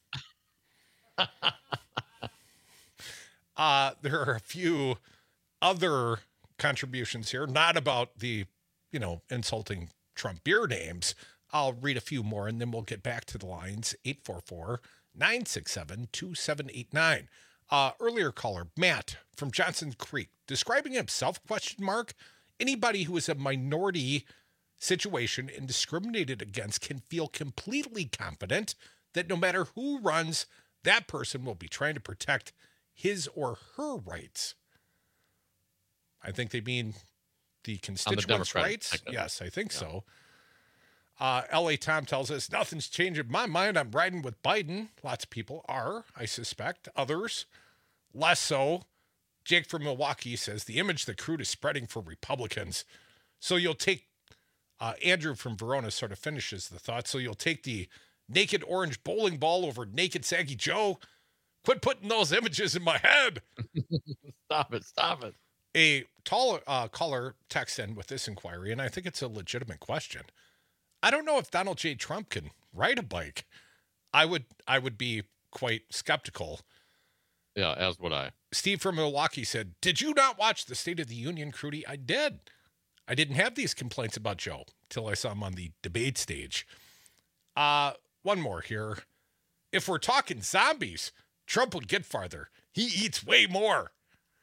Speaker 11: uh, there are a few other contributions here, not about the, you know, insulting Trump beer names. I'll read a few more and then we'll get back to the lines. eight four four, nine six seven, two seven eight nine. Uh, earlier caller, Matt from Johnson Creek, describing himself, question mark, anybody who is a minority situation and discriminated against can feel completely confident that no matter who runs, that person will be trying to protect his or her rights. I think they mean the constituents' rights.
Speaker 14: Section.
Speaker 11: Yes, I think
Speaker 14: Yeah.
Speaker 11: so. Uh, L A Tom tells us, nothing's changed in my mind. I'm riding with Biden. Lots of people are, I suspect. Others, less so. Jake from Milwaukee says, the image that Crude is spreading for Republicans. So you'll take Uh, Andrew from Verona sort of finishes the thought. So you'll take the naked orange bowling ball over naked saggy Joe. Quit putting those images in my head.
Speaker 14: Stop it. Stop it.
Speaker 11: A tall uh, caller texts in with this inquiry, and I think it's a legitimate question. I don't know if Donald J. Trump can ride a bike. I would, I would be quite skeptical.
Speaker 14: Yeah, as would I.
Speaker 11: Steve from Milwaukee said, did you not watch the State of the Union, Crudy? I did. I didn't have these complaints about Joe till I saw him on the debate stage. Uh, one more here. If we're talking zombies, Trump would get farther. He eats way more.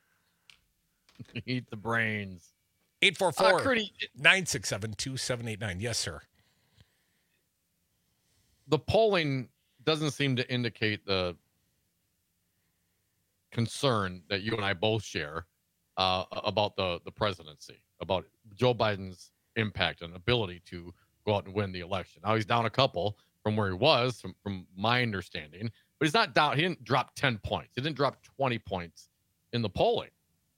Speaker 14: Eat the brains.
Speaker 11: eight four four,
Speaker 14: Uh,
Speaker 11: nine six seven, two seven eight nine. Yes, sir.
Speaker 14: The polling doesn't seem to indicate the concern that you and I both share uh, about the, the presidency, about Joe Biden's impact and ability to go out and win the election. Now he's down a couple from where he was, from, from my understanding. But he's not down. He didn't drop ten points. He didn't drop twenty points in the polling.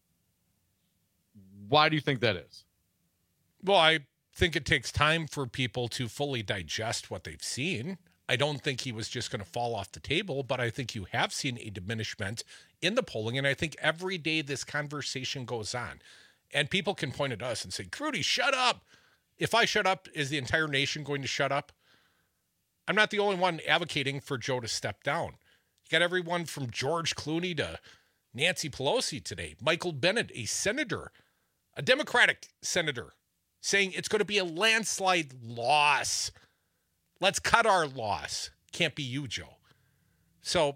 Speaker 14: Why do you think that is?
Speaker 11: Well, I think it takes time for people to fully digest what they've seen. I don't think he was just going to fall off the table, but I think you have seen a diminishment in the polling. And I think every day this conversation goes on and people can point at us and say, Crudy, shut up. If I shut up, is the entire nation going to shut up? I'm not the only one advocating for Joe to step down. You got everyone from George Clooney to Nancy Pelosi today. Michael Bennet, a senator, a Democratic senator, saying it's going to be a landslide loss. Let's cut our loss. Can't be you, Joe. So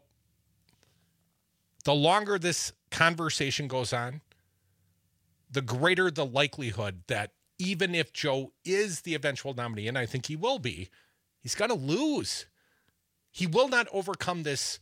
Speaker 11: the longer this conversation goes on, the greater the likelihood that even if Joe is the eventual nominee, and I think he will be, he's going to lose. He will not overcome this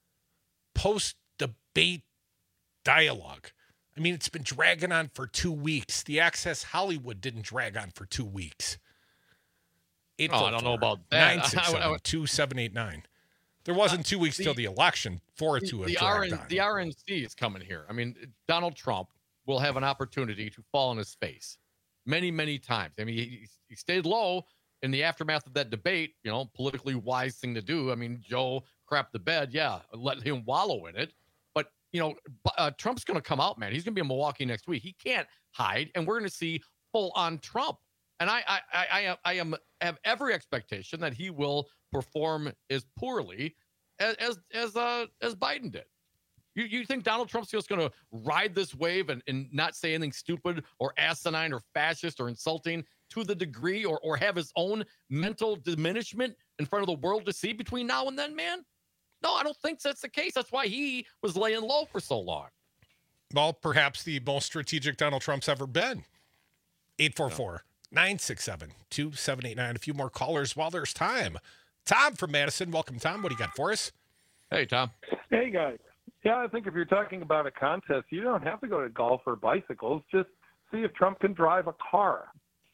Speaker 11: post-debate dialogue. I mean, it's been dragging on for two weeks. The Access Hollywood didn't drag on for two weeks.
Speaker 14: Oh, I don't know about that.
Speaker 11: nine six seven, two seven eight nine. There wasn't two weeks
Speaker 14: the,
Speaker 11: till the election for it to have
Speaker 14: the
Speaker 11: dragged
Speaker 14: R N,
Speaker 11: on.
Speaker 14: The R N C is coming here. I mean, Donald Trump will have an opportunity to fall on his face many, many times. I mean, he, he stayed low in the aftermath of that debate, you know, politically wise thing to do. I mean, Joe crapped the bed. Yeah, let him wallow in it. But, you know, uh, Trump's going to come out, man. He's going to be in Milwaukee next week. He can't hide, and we're going to see full-on Trump. And I, I, I, I, I am have every expectation that he will perform as poorly as as as, uh, as Biden did. You you think Donald Trump's just going to ride this wave and, and not say anything stupid or asinine or fascist or insulting to the degree or or have his own mental diminishment in front of the world to see between now and then, man? No, I don't think that's the case. That's why he was laying low for so long.
Speaker 11: Well, perhaps the most strategic Donald Trump's ever been. eight four four, nine six seven, two seven eight nine. A few more callers while there's time. Tom from Madison. Welcome, Tom. What do you got for us?
Speaker 14: Hey, Tom.
Speaker 5: Hey, guys. Yeah, I think if you're talking about a contest, you don't have to go to golf or bicycles. Just see if Trump can drive a car.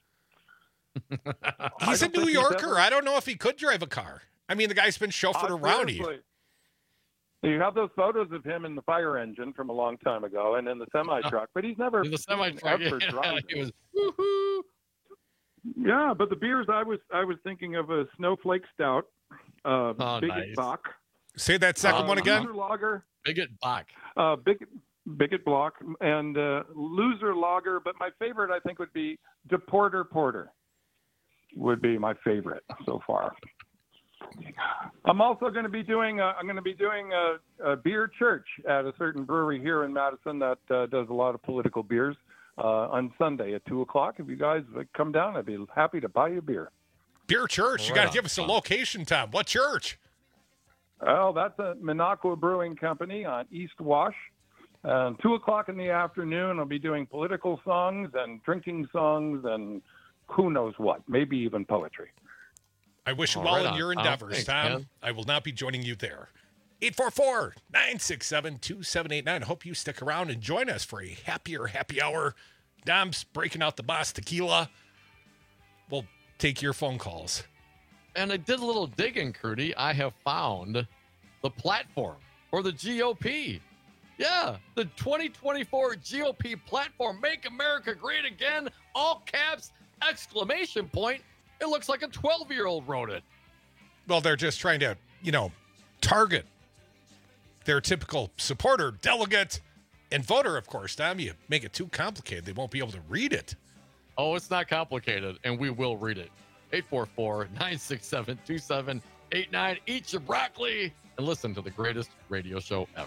Speaker 11: He's a New Yorker. Ever... I don't know if he could drive a car. I mean, the guy's been chauffeured
Speaker 5: uh,
Speaker 11: around here.
Speaker 5: You have those photos of him in the fire engine from a long time ago and in the semi-truck, but he's never
Speaker 14: in the semi-truck. Yeah, he was, woo-hoo.
Speaker 5: Yeah, but the beers I was I was thinking of a Snowflake Stout, uh,
Speaker 14: oh,
Speaker 5: Bigot
Speaker 14: nice.
Speaker 5: Bach.
Speaker 11: Say that second
Speaker 5: uh,
Speaker 11: one again.
Speaker 5: Loser Lager.
Speaker 14: Bigot Bach.
Speaker 5: Uh, Bigot, Bigot Block and uh, Loser Lager, but my favorite I think would be Deporter Porter. Would be my favorite so far. I'm also going to be doing a, I'm going to be doing a, a beer church at a certain brewery here in Madison that uh, does a lot of political beers uh, on Sunday at two o'clock. If you guys come down, I'd be happy to buy you a beer.
Speaker 11: Beer church. You
Speaker 5: Right
Speaker 11: got to give us a location, Tom. What church?
Speaker 5: Well, that's a Minocqua Brewing Company on East Wash. Uh, two o'clock in the afternoon, I'll be doing political songs and drinking songs and who knows what, maybe even poetry.
Speaker 11: I wish you
Speaker 5: Oh,
Speaker 11: well
Speaker 5: right
Speaker 11: in
Speaker 5: on,
Speaker 11: your
Speaker 5: Tom.
Speaker 11: endeavors,
Speaker 5: Thanks,
Speaker 11: Tom.
Speaker 5: man.
Speaker 11: I will not be joining you there. eight four four, nine six seven, two seven eight nine. Hope you stick around and join us for a happier happy hour. Dom's breaking out the Boss Tequila. We'll take your phone calls.
Speaker 14: And I did a little digging, Crudy. I have found the platform for the G O P. Yeah, the twenty twenty-four G O P platform, Make America Great Again, all caps, exclamation point. It looks like a twelve-year-old wrote it.
Speaker 11: Well, they're just trying to, you know, target their typical supporter, delegate, and voter, of course. Tom, you make it too complicated, they won't be able to read it.
Speaker 14: Oh, it's not complicated, and we will read it. eight four four, nine six seven, two seven eight nine. Eat your broccoli and listen to the greatest radio show ever.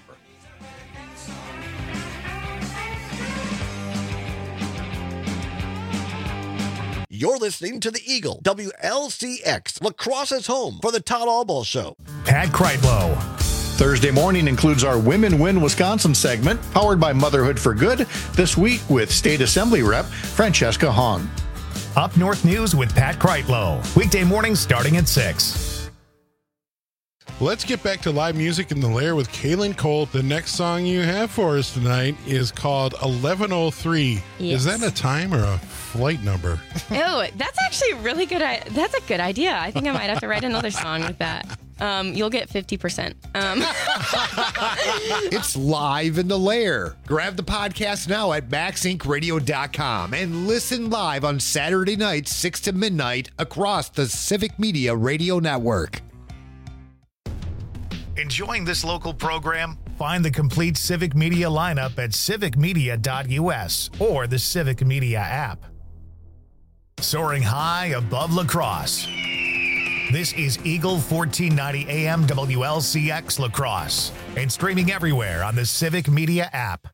Speaker 21: You're listening to The Eagle, W L C X, Lacrosse's home for the Todd Albaugh Show.
Speaker 1: Pat Kreitlow.
Speaker 7: Thursday morning includes our Women Win Wisconsin segment, powered by Motherhood for Good, this week with State Assembly Rep Francesca Hahn.
Speaker 1: Up North News with Pat Kreitlow. Weekday mornings starting at six.
Speaker 8: Let's get back to live music in the Lair with Kaylin Colt. The next song you have for us tonight is called eleven oh three.
Speaker 9: Yes.
Speaker 8: Is that a time or a flight number?
Speaker 9: Oh, that's actually really good. I- that's a good idea. I think I might have to write another song with that. Um, you'll get fifty percent. Um.
Speaker 23: It's live in the Lair. Grab the podcast now at max inc radio dot com and listen live on Saturday nights, six to midnight, across the Civic Media Radio Network.
Speaker 1: Enjoying this local program? Find the complete Civic Media lineup at civic media dot u s or the Civic Media app. Soaring high above La Crosse. This is Eagle fourteen ninety A M W L C X La Crosse and streaming everywhere on the Civic Media app.